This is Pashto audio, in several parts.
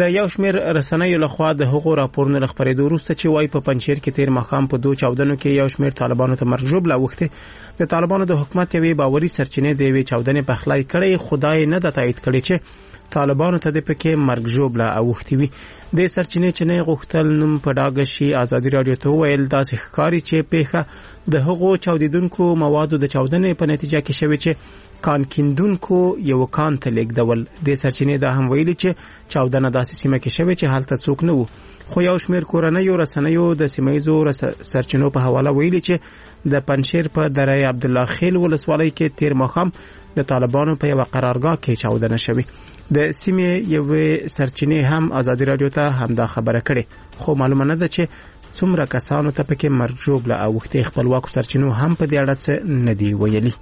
د یو شمېر رسنیو لخوا د هغو راپورونو له خپرېدو وروسته چې وایي په پنجشیر کې تیر ماښام په 2 چاودنو کې یو شمېر طالبانو ته مرګ ژوبله اوښتې د طالبانو د حکومت یوې باوري سرچینې د یوې چاودنې پخلی کړی، خدای نه ده تایید کړی چې طالبانو ته د پکې مرګ ژوبله اوښتې وي. د سرچینې چې نه غوښتل نوم په ډاګه شي ازادي راډیو ته وویل داسې ښکاري چې پیښه د هغو چاودیدونکو موادو د چاودنې په نتیجه کې شوې چې کان کیندونکو یو کان ته لیږدول. د سرچینې دا هم ویلي چې چاودنه داسې سیمه کې شوې چې هلته څوک نه وو، خو یو شمېر کورنیو رسنیو د سیمهیزو سرچینو په حواله ویلي چې د پنجشیر په دره عبدالله خیل ولسوالۍ کې تیر ماښام د طالبانو په یو قرارګاه کې چاودنه شوې. د سیمې یوې سرچینې هم ازادي راډیو ته همدا خبره کړې، خو معلومه نه ده چې څومره کسانو ته پکې مرګ ژوبله اوښتې. خپلواکو سرچینو هم په دې اړه څه نه دي ویلي.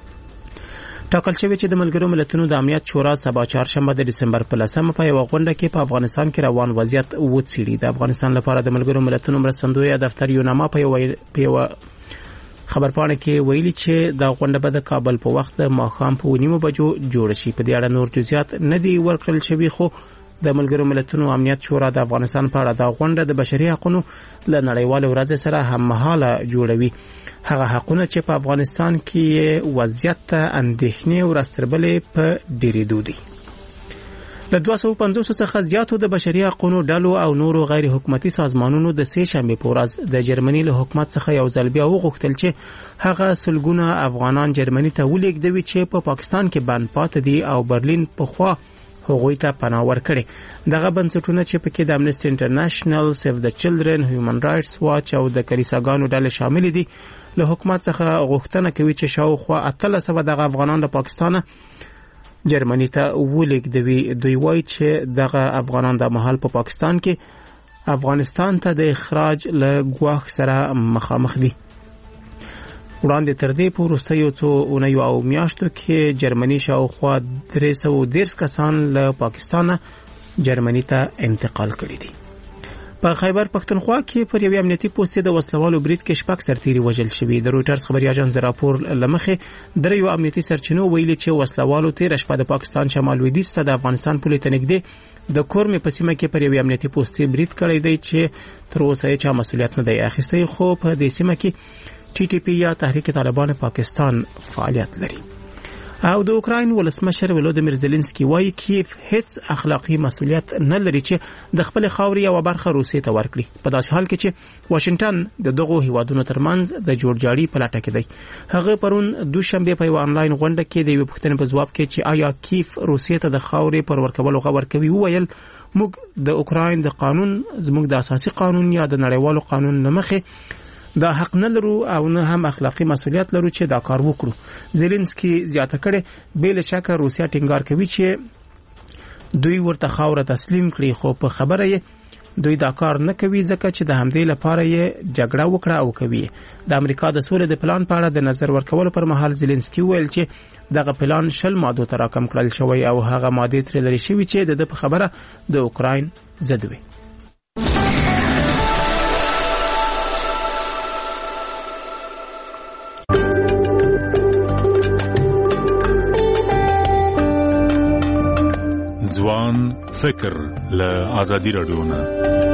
ټاکل شوی چې د ملګرو ملتونو د امنیت شورا سبا چهارشنبه د ډسمبر په 10 په یو غونډه کې په افغانستان کې روان وضعیت وڅېړي. د افغانستان لپاره د ملګرو ملتونو مرستندوی دفتر یوناما په یو خبرپاڼه کې ویلي چې دا غونډه به د کابل په وخت د ماښام په 9 بجو جوړ شي. په دې اړه نور جزئیات نه دي ورکړل شوي، خو د ملګرو ملتونو امنیت شورا د افغانستان په اړه دا غونډه د بشري حقوقو له نړیوال ورځ سره هم مهاله جوړوي. هغه حقونه چې په افغانستان کې وضعیت ته اندېښنې ورستربلې په ډېرېدو دي. له 250 څخه زیاتو د بشري حقوقو ډلو او نورو غیر حکومتي سازمانونو د سه شنبه په ورځ د جرمني له حکومت څخه یو ځل بیا وغوښتل چې هغه سلګونه افغانان جرمني ته ولېږدوي چې په پاکستان کې بند پاتې دي او برلین په خوا هغوی ته پناه ورکړي. دغه بنسټونه چې پکې د امنیسټي انټرنیشنل، سیف د چلډرن، هیومن رائټس واچ او د کلیساګانو ډلې شامل دي، له حکومت څخه غوښتنه کوي چې شاوخوا 1300 دغه افغانان له پاکستانه جرمني ته ولېږدوي. دوی وایي چې دغه افغانان د مهال په پاکستان کې افغانستان ته د اخراج له ګواښ سره مخامخ دي. وړاندې تر دې په وروستیو څو اونیو او میاشتو کې جرمني شاوخوا 310 کسان له پاکستانه جرمني ته انتقال کړي دي. په خیبر پښتونخوا کې پر یو امنیتي پوسټ د وسلوالو برید کې 6 سرتیري وژل شوي. د رويټرز خبري اژانس د راپور لمخې دریو امنیتي سرچینو ویلي چې وسلوالو تیر شپه د پاکستان شمال لویدیځ ته د افغانستان پولې ته نږدې د کورمې په سیمه کې پر یو امنیتي پوسټ برید کړی دی چې تر اوسه یې چا مسؤلیت نه دی اخیستی، خو په دې سیمه کې TTP یا تحریک طالبان پاکستان فعالیت لري. او د اوکراین ولسمشر ولودیمیر زيلنسکي وایي کیف هیڅ اخلاقی مسؤلیت نه لري چې د خپل خاورې او برخه روسیې ته ورکړي، په داسې حال کې چې واشنگټن د دغو هیوادونو ترمنځ د جوړجاړي په لټه کې دی. هغه پرون دوشنبه په یو آنلاین غونډه کې د یو پوښتنې په ځواب کې چې آیا کیف روسیې ته د خاورې پر ورکولو غوښتنه کوي وویل موږ د اوکراین د قانون، زموږ د اساسي قانون یا د نړیوالو قانون نمخه دا حق نه لرو او نه هم اخلاقی مسؤلیت لرو چې دا کار وکړو. زيلنسکي زیاته کړي بل شک روسیا ټینګار کوي چې دوی ورته خاوره تسلیم کړي، خو په خبره یې دوی دا کار نه کوي ځکه چې د همدې لپاره یې جګړه وکړه او کوي. د امریکا د سولې د پلان په اړه د نظر ورکولو پر مهال زيلنسکي ویل چې دغه پلان 20 مادو ته راکم کړل شوی او هغه ماده تر لري شوی چې د په خبره د اوکراین ضد وي. ځوان فکر له آزادی راډیو نه.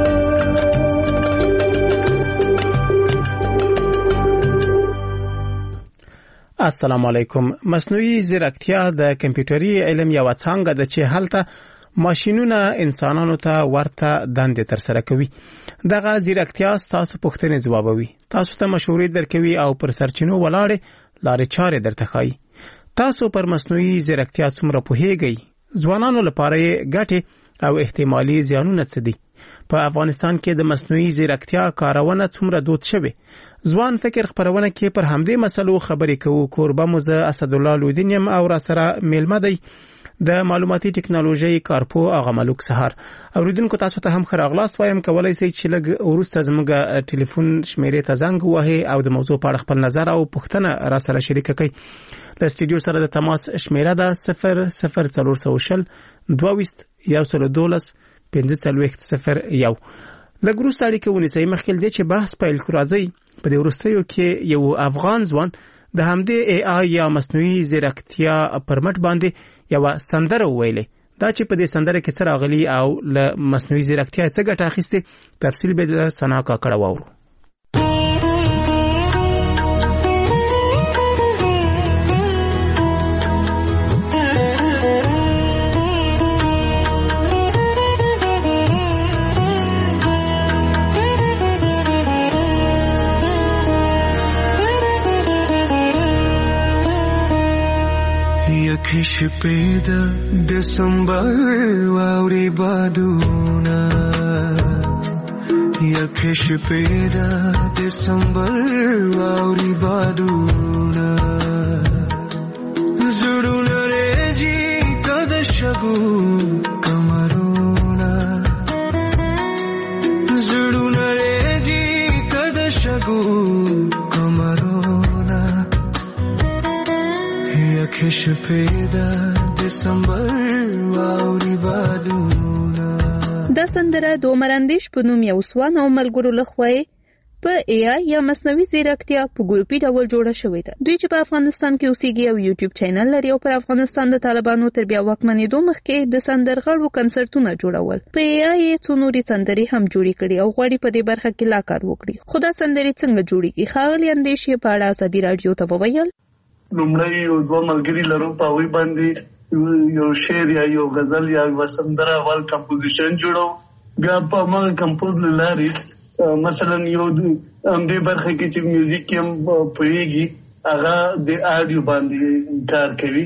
السلام علیکم. مصنوعي ځیرکتیا د کمپیوټري علم یو څانګه ده چې هلته ماشینونه انسانانو ته ورته دندې ترسره کوي. دغه ځیرکتیا تاسو پوښتنې ځوابوي، تاسو ته مشورې درکوي او پر سرچینو ولاړې لارې چارې درته ښایي. تاسو پر مصنوعي ځیرکتیا څومره پوهیږئ؟ ځوانانو لپاره یې ګټې او احتمالي زیانونه څه دي؟ په افغانستان کې د مصنوعي ځیرکتیا کارونه څومره دود شوه؟ ځوان فکر خبرونه کې پر همدې مسلو خبرې کوو. کوربه مو زه اسد الله لودینیم او را سره میلمه دی د معلوماتي ټکنالوژي کارپو اغه ملک سهار. اوریدونکو تاسو ته هم ښه راغلاست وایم، کولای شئ چې لږ وروسته زموږ ټلیفون شمیرې ته زنګ ووهئ او د موضوع په اړه خپل نظر او پوښتنه را سره شریک کړئ. د استودیو سره د تماس شمیره ده 00420 22 112 1501. لږ وروسته اړیکه ونیسئ. مخکې دې چې بحث پیل کړو، راځئ په دې وروستیو کې یو افغان ځوان د همدې AI یا مصنوعي ځیرکتیا پر مټ باندې یو سندره ویلې. دا چې په دې سندره کې څه راغلي او له مصنوعي ځیرکتیا څه ګټه اخیسته تفصیل به د سنا کاکړ واورو. یکش پیدا دسمبر واوری بادونا یکش پیدا دسمبر واوری بادونا زړونه رېږي کده شګو کمرونا زړونه رېږي کده شګو کمرونا یکش پیدا دسمبر واوری بادونا. دا سندره د عمر اندیش په نوم یو ځوان او ملګرو لخوا په AI یا مصنوعي ځیرکتیا په ګروپي ډول جوړه شوې ده. دوی چې په افغانستان کې اوسېږي او یوټیوب چینل لري او پر افغانستان د طالبانو تر بیا واکمنېدو مخکې د سندرغاړو کنسرتونه جوړول. په AI څو نورې سندرې هم جوړې کړي او غواړي په دې برخه کې لا کار وکړي. خو دا سندرې څنګه جوړېږي؟ ښاغلي اندیش یې په اړه ازادي راډیو ته وویل. لومړی یو دوه ملګري لرو په هغوی باندې یو شعر یا یو غزل یا یو سندره اول کمپوزیشن جوړو. بیا په هماغه کمپوز له لارې مثلا یو همدې برخه کې چې میوزیک یې هم پوهېږي هغه د آډیو باندې کار کوي.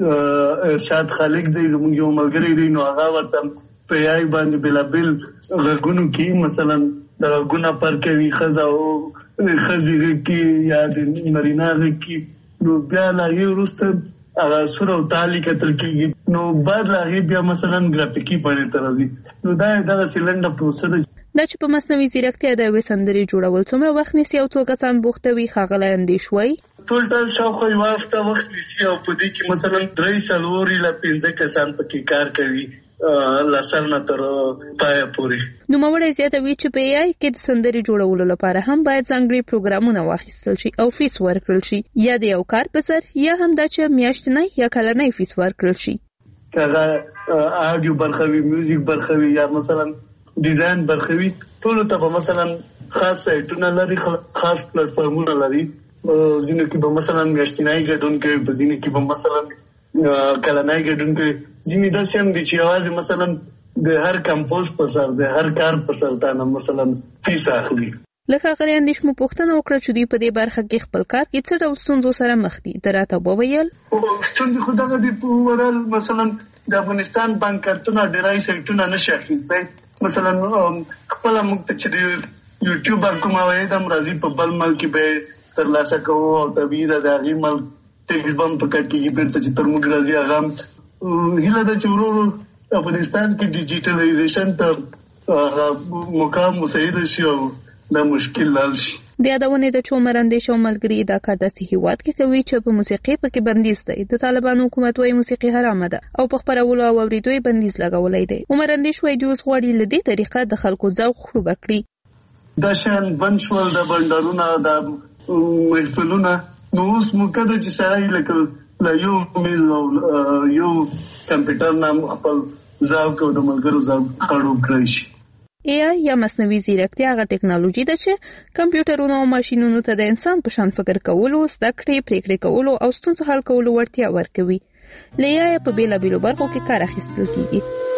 ارشاد خالق دی زموږ یو ملګری دی، نو هغه ورته په AI باندې بېلابېل غږونو کې مثلا د غږونه پر کوي، ښځه او ښځې غږ کې یا د نارینه غږ کې. نو بیا له هغې وروسته هغه سور او تال کتل کېږي، نو بعد له هغې بیا مثلا ګرافیکي بڼې ته راځي. نو دا دغسې لنډه پروسه ده. دا چې په مصنوعي ځیرکتیا د یوې سندرې جوړول څومره وخت نیسي او څو کسان بوخته وي؟ ښاغلی اندیش وایي ټول شاوخوا یوه هفته وخت نیسي او په دې کې مثلا 3 له 5 کسان پکې کار کوي له سر نه تر پایه پورې. نوموړی زیاتوي چې په AI کې د سندرې جوړولو لپاره هم باید ځانګړي پروګرامونه واخیستل شي او فیس ورکړل شي، یا د یو کار په سر یا هم دا چې میاشتنی یا کلنی فیس ورکړل شي. هغه آډیو برخه وي، میوزیک برخه وي، یا مثلا ډیزاین برخه وي، ټولو ته به مثلا خاص سایټونه لري، خاص پلیټفارمونه لري. ځینو کې به مثلا میاشتنی ګډون کوي، په ځینو کې به مثلا کلنی ګډون کوي. ځینې داسې هم دي چې یوازې مثلا د هر کمپوز په سر د هر کار په سر تانه مثلا فیس اخلي. لکه ښاغلي اندیش مو پوښتنه وکړه چې دوی په دې برخه کې خپل کار کې څه ډول ستونزو سره مخ دي. ده راته وویل ستونزې خو دغه دي په اوورال مثلا د افغانستان بانکارتونه ډېری سایټونه نشي اخیستی. مثلا خپله موږ ته چې د یوټیوب کوم عواید هم راځي په بل ملک کې به ترلاسه کوو او طبیعي ده د هغې ملک ټیکس به هم په کټ کېږي بېرته چې تر موږ راځي. هغه هیله ده چې ورو ورو افغانستان کې ډیجیټلایزیشن ته مقام مساعده شي او دا مشکل حل شي. د یادونې د چې عمر اندیش او ملګري دا کار داسې هیواد کې کوي چې په موسیقي پکې بندیز دی. د طالبانو حکومت وايي موسیقي حرامه ده او په خپرولو او اورېدو یې بندیز لګولی دی. عمر اندیش وايي دوی اوس غواړي له دې طریقه د خلکو ذوق خړوبه کړي. دا شیان بند شول، د بنډارونه د محفلونه. نو اوس موقع ده چې سړی لکه له یو میز او یو کمپیوټر نه خپل ذوق او د ملګرو ذوق خړوب کړی شي. AI یا مصنوعي ځیرکتیا هغه ټکنالوژي ده چې کمپیوټرونو او ماشینونو ته د انسان په شان فکر کولو، زده کړې، پریکړې کولو او ستونزو حل کولو وړتیا ورکوي. له AI په بېلابېلو برخو کې کار اخیستل کېږي.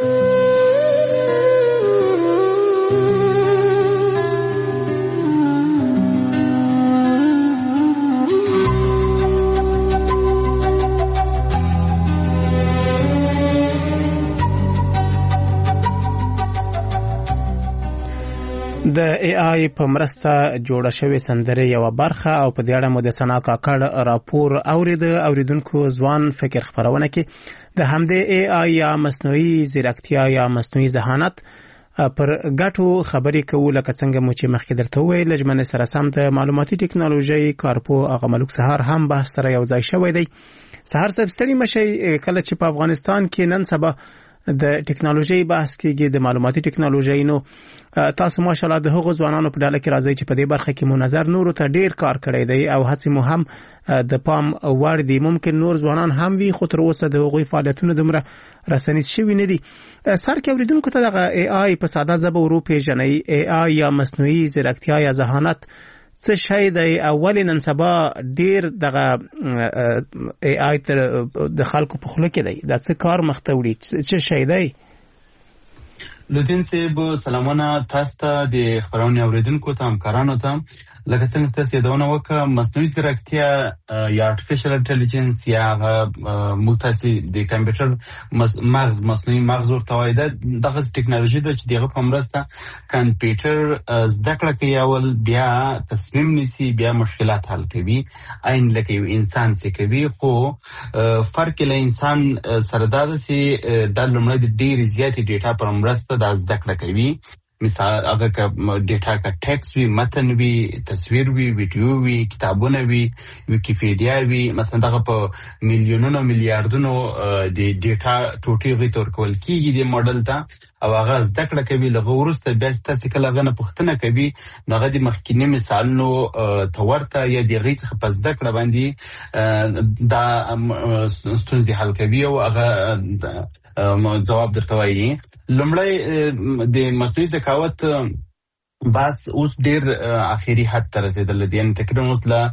د AI په مرسته جوړه شوې سندرې یو برخه او په دې اړه مو د سنا کاکړ راپور اوریدونکو ځوان فکر خبرونه کې د همدې AI یا مصنوعي ځیرکتیا یا مصنوعي ذهانت پر ګټو خبرې کوو. لکه څنګه مو چې مخکې درته وویل لجمنې سره سم د معلوماتي ټکنالوژي کارپو هغه ملک سهار هم بحث سره یو ځای شوی دی. سهار صاحب ستړي مشي کله چې په افغانستان کې نن سبا د ټکنالوژي بحث کېږي د معلوماتي ټکنالوژي نو تاسو ماشاءالله د هغو ځوانانو په ډله کې راځي چې په دې برخه کې مو نظر نورو ته ډیر کار کړی دی او هڅې مو هم د پام وړ دي. ممکن نور ځوانان هم وي خو تر اوسه د هغوی فعالیتونه دومره رسنیز شوي نه دي. سر کې اوریدونکو ته دغه ای آی په ساده ژبه ورو پیژنئ. ای آی یا مصنوعي ځیرکتیا یا ذهانت څه شی دی؟ اول نن سبا ډیر دغه ای آی تر د خلکو په خوله کې دی، دا څه کار مخته وړي، څه شی دی؟ لودین صاحب سلامونه تاسو ته، د خبرونه اوریدونکو ته، همکارانو ته. لکه څنګه تاسو یادونه وکړه، مصنوعي ځیرکتیا یا ارتفیشل انټيليجنس یا موږ تاسو د کمپیوټر مغز، مصنوعي مغز ورته وایي، دغه ټکنالوژي ده چې دغه په مرسته کمپیوټر زده کړه کوي، اول بیا تصمیم نیسي، بیا مشکلات حل کوي، عین لکه یو انسان څه کوي. خو فرق له انسان سره دا ده چې دا لومړی د ډېرې زیاتې ډیټا پر مرسته دا زده کړه کوي. مثال اگر که ډیټا کا ټیکس وی، متن وی، تصویر وی، ویډیو وی، کتابونه وی، ویکیپیډیا وی، مثلا دغه په میلیونونو میلیارډونو د ډیټا ټوټې غي تور کول کیږي د موډل ته، او هغه زده کړه کوي. لږ ورسته بیا تاسو کله غنه پوښتنه کوي، نو هغه د مخکینی مثالونو تورته یا د غي څخه پس زده کړه باندې دا ستونزې حل کوي او هغه جواب درته وایي. لومړی د مصنوعي ذکاوت بس اوس ډیر اخیری حد ته رسیدل دي، یعنی تقریبا اوس له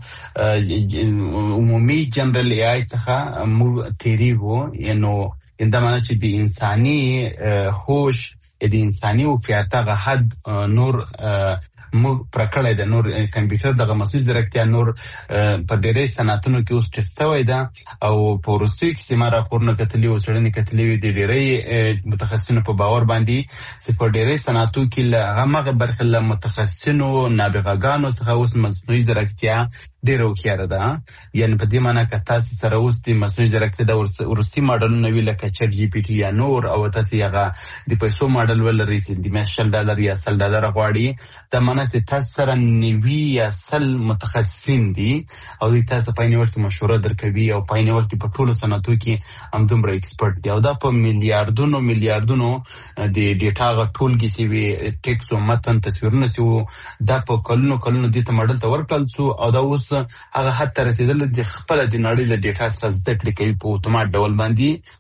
عمومي جنرال ای آی څخه موږ تیریږو. یعنی دا معنی چې د انساني هوش، د انساني واقعیت هغه حد نور موږ پرکړی ده. نور کمپیوټر دغه مصنوعي ځیرکتیا نور په ډېرې صنعتونو کې اوس ټیسټ شوی ده، او په وروستیو کې چې ما راپورونه کتلي او څېړنې کتلي وي د ډېرې متخصصینو په باور باندې چې په ډېرې صنعتو کې له همغه برخې له متخصصینو نابغه‌ګانو څخه اوس مصنوعي ځیرکتیا ډېره هوښیاره ده. یعنې په دې معنی که تاسې سره اوس د مصنوعي ځیرکتیا د وروستي ماډلونه وي لکه چټ جي پي ټي یا نور، او تاسې هغه د پیسو ماډل ولرئ چې د میاشت $100 یا $100 غواړي، دا معنی چې تاسو سره 90 یا 100 متخصصین دي او دوی تاسو په عین وخت مشوره درکوي او په عین وخت په ټولو صنعتو کې همدومره ایکسپرت دي، او دا په میلیارډونو د ډیټا ټولګي چې وي، ټیکس او متن، تصویرونه چې وو، دا په کلونو دې ته ماډل ته ورکړل شو، او دا اوس هغه حد ته رسېدل چې خپله د نړۍ له ډیټا څخه زده کړې کوي په اتومات ډول باندې.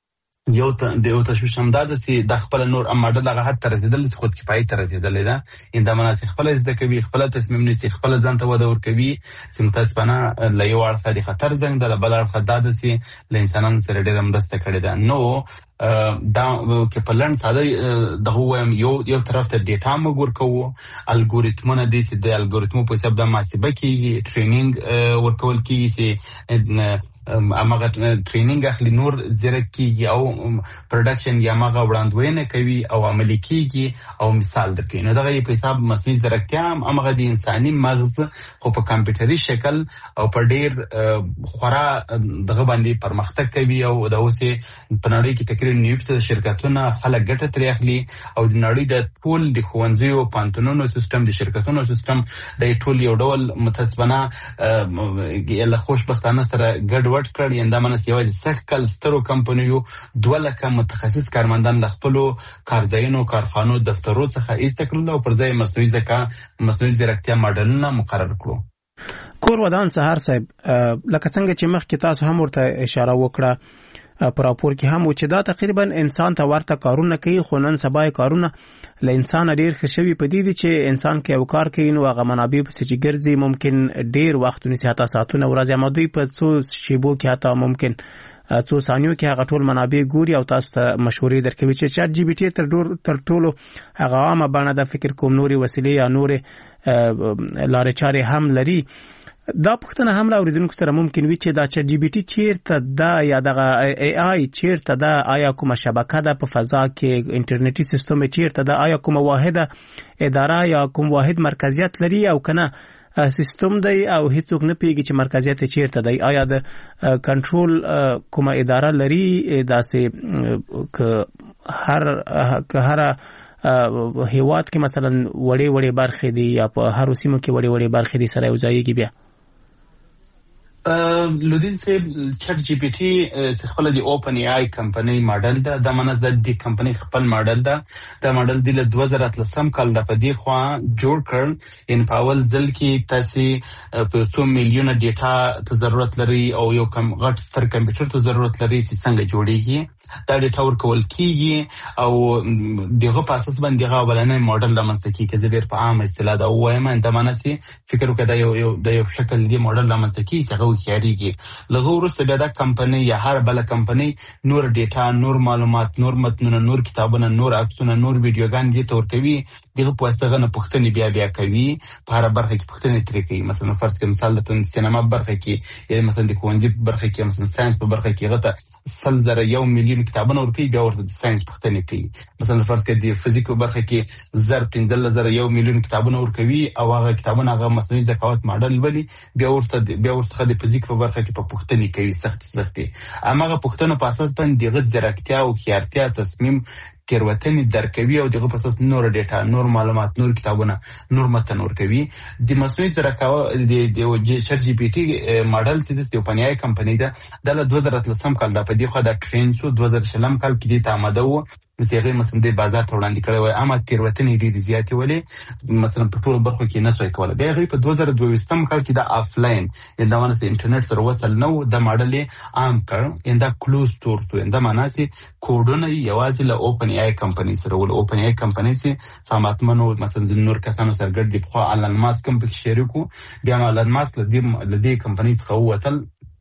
یو تشویش هم دا ده چې د خپل نور ماډل هغه حد ته رسېدل چې خود کفایي ته رسېدلی ده. دا معنی چې خپله زده کوي، خپله تصمیم نیسي، خپله ځان ته وده ورکوي، چې متاسفانه له یو اړخه د خطر زنګ ده، له بل اړخه دا ده چې له انسانانو سره ډېره مرسته کړې ده. نو دا که په لنډ ساده دغه ووایم، یو طرف ته ډیټا موږ ورکوو، الګوریتمونه دي چې د الګوریتمو په حساب دا محاسبه کېږي، ټرینینګ ورکول کېږي چې امغه ټرینینګ اخلي، نور زیرک کیږي او پروډکشن یا امغه وړاندوینه کوي او عملي کیږي او مثال درکوي. نو دغه په حساب مصنوعي ځیرکتیا امغه د انساني مغز خو په کمپیوټري شکل او په ډیر خورا دغه باندې پرمختګ کوي، او د اوسه په نړۍ کې تقریبا 90% شرکتونه خلک ګټه ترې اخلي، او د نړۍ د ټول د ښوونځیو پانتونونو سیستم، د شرکتونو سیستم د ټول یو ډول متاسفانه له خوشبختانه سره ګډ وډ کړ. دا معنی چې یوازې سږ کال سترو کمپنیو 2 لکه متخصص کارمندان له خپلو کارځایونو، کارخانو، دفترو څخه ایسته کړل او پر ځای مصنوعي ځیرکتیا ماډلونه مقرر کړو. کور ودان سهار صاحب، لکه څنګه چې مخکې تاسو هم ورته اشاره وکړه په راپور کې هم، چې دا تقریبا انسان ته ورته کارونه کوي، خو نن سبا کارونه له انسان ډیر ښه شوي په دې دي چې انسان کې یو کار کوي نو هغه منابع پسې چې ګرځي ممکن ډیر وخت ونیسي، حتی ساعتونه ورځي، اما دوی په څو شیبو کې حتی ممکن څو ثانیو کې هغه ټول منابع ګوري او تاسو ته مشورې درکوي. چې چټ جی پی ټي تر ټولو هغه عامه بڼه د فکر کوم نوري وسیلې یا نورې لارې چارې هم لري. دا پوښتنه هم راوړیدونکو سره ممکن وي چې دا چټ جی پی ټي چیرته ده یا دغه ای آی چیرته ده، آیا کومه شبکه ده په فضا کې، انټرنیټي سیستم چیرته ده، آیا کومه واحده اداره یا کوم واحد مرکزیت لري او کنه سیستم دی او هیڅوک نه پیږي چې مرکزیت چیرته دی، آیا د کنټرول کومه اداره لري داسې که هر هیواد کې مثلا وړې برخې دي یا په هر سیمه کې وړې برخې دي سره یو ځایږي. بیا لودین سے چټ جی پی ټي خپل د اوپن ای آی کمپنی ماډل ده د منځ د کمپنی خپل ماډل ده د ماډل د 2013 کال د پدې خوا جوړ کړ ان پاول ځل کې تاسو په 100 میلیونه ډیټا ته ضرورت لري او یو کم غټ ستر کمپیوټر ته ضرورت لري چې څنګه جوړیږي دا ډیټا ورکول کیږي او دغه په اساس باندې غو بلنه ماډل د منځ کې کې زبر په عام اصطلاح دا وایم د منځ فکر وکړه د یو شکل دی ماډل د منځ کې څنګه خیریږي لغه ورسته بیا دا کمپنی یا هر بل کمپنی نور ډیټا نور معلومات نور متنونه نور کتابونه نور عکسونه نور ویډیوګان دي تور کوي دغه په واسطه نه پښتني بیا کوي په هر برخه کې پښتني ترې کوي مثلا فرض کړه مثال د سینما برخه کې یا مثلا د کونځي برخه کې مثلا ساينس په برخه کې غته سل زره 1 میلیون کتابونه ورکوي بیا ورته د ساينس پښتني کوي مثلا فرض کړه د فزیک په برخه کې زر 15 زره 1 میلیون کتابونه ورکوي او هغه کتابونه هغه مصنوعي ذکاوت ماډل ولي بیا ورته د فزیک په برخه کې په پښتني کوي سختي اماغه پښتنو په اساس باندې دغه ځرکتیا او خیارتیا تصمیم تیروتنې درکوي او دغه په اساس نور ډیټا نور معلومات نور کتابونه نور متن ورکوي د مصنوعي ذکاوت د چټ جی پی ټي ماډل چې د اوپن ای آی کمپنی ده د 2013 کال د پدې خو د ټرین شو 2013 کال کې د آماده وو مثلا مثلا د بازار ته وړاندې کړی وای اما تیروتنې ډېرې زیاتې ولې مثلا په ټولو برخو کې نشوي کولای بیا غوښتل په 2022 کال کې د آفلاین اندامونه د انټرنیټ سره وصل نو د ماډل عام کړ انده کلوز سورس انده معناسی کوډونه یوازې له اوپن ای آی کمپنی سره ول اوپن ای آی کمپنی سي ساماتمنو مثلا نور کسانو سره ګډ دي خو آلن ماسک هم په شریکو بیا آلن ماسک لدی کمپنی څخه وتل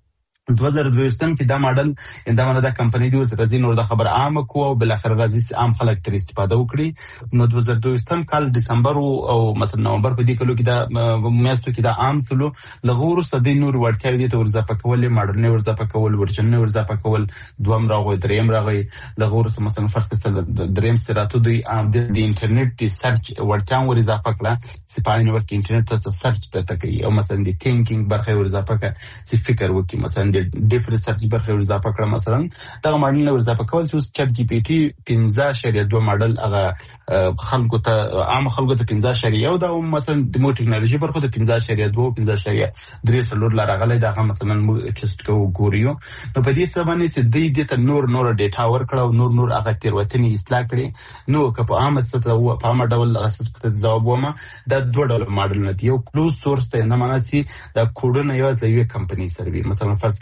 2022 کې دا ماډل اندامه د کمپنی دی ورځي نور د خبر عام کو او بل اخر غازي عام خلک تر استفاده وکړي نو 2022 کال دسمبر او مثلا نومبر په دې کلو کې دا میاشتو کې دا عام سلو لغور صدې نور ورتیا دي ته ورځه پکول ماډل نه ورځه پکول ورچن نه ورځه پکول دوم راغوي دریم راغوي لغور مثلا فرض کړه دریم سراتو دی عام د انټرنیټ دی سرچ ورتیا ورځه پکړه سپاینه ورته انټرنیټ ته سرچ ته کوي او مثلا د تینکینګ برخه ورځه پکړه چې فکر وکړي مثلا ډیف ریسرچ برخه ورځه پکړه مثلا دا ماډل ورځه پکول چې چټ جی پی ټي 15.2 ماډل هغه خلکو ته عام خلکو ته 15.1 دا مثلا د مو ټکنالوژي برخه ته 15.2 15.3 سلور لارغله دا مثلا ټیسټ کو ګوريو نو په دې سبانه چې د ته نور ډیټا ورکړو نور هغه تیروتنې اصلاح کړي نو که په عام ستو په عام ډول اساس په ځواب ومه دا دوه ډول ماډل نه یو کلوز سورس ته نه معنی دا کوډونه یو د یو کمپنی سره وي مثلا فرض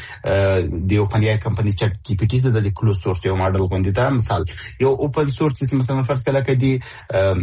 د اوپن ای آی کمپنی چټ جی پی ټي زده د کلوز سورس یو ماډل غوندي دا مثال یو اوپن سورس مثلا فرض کله کې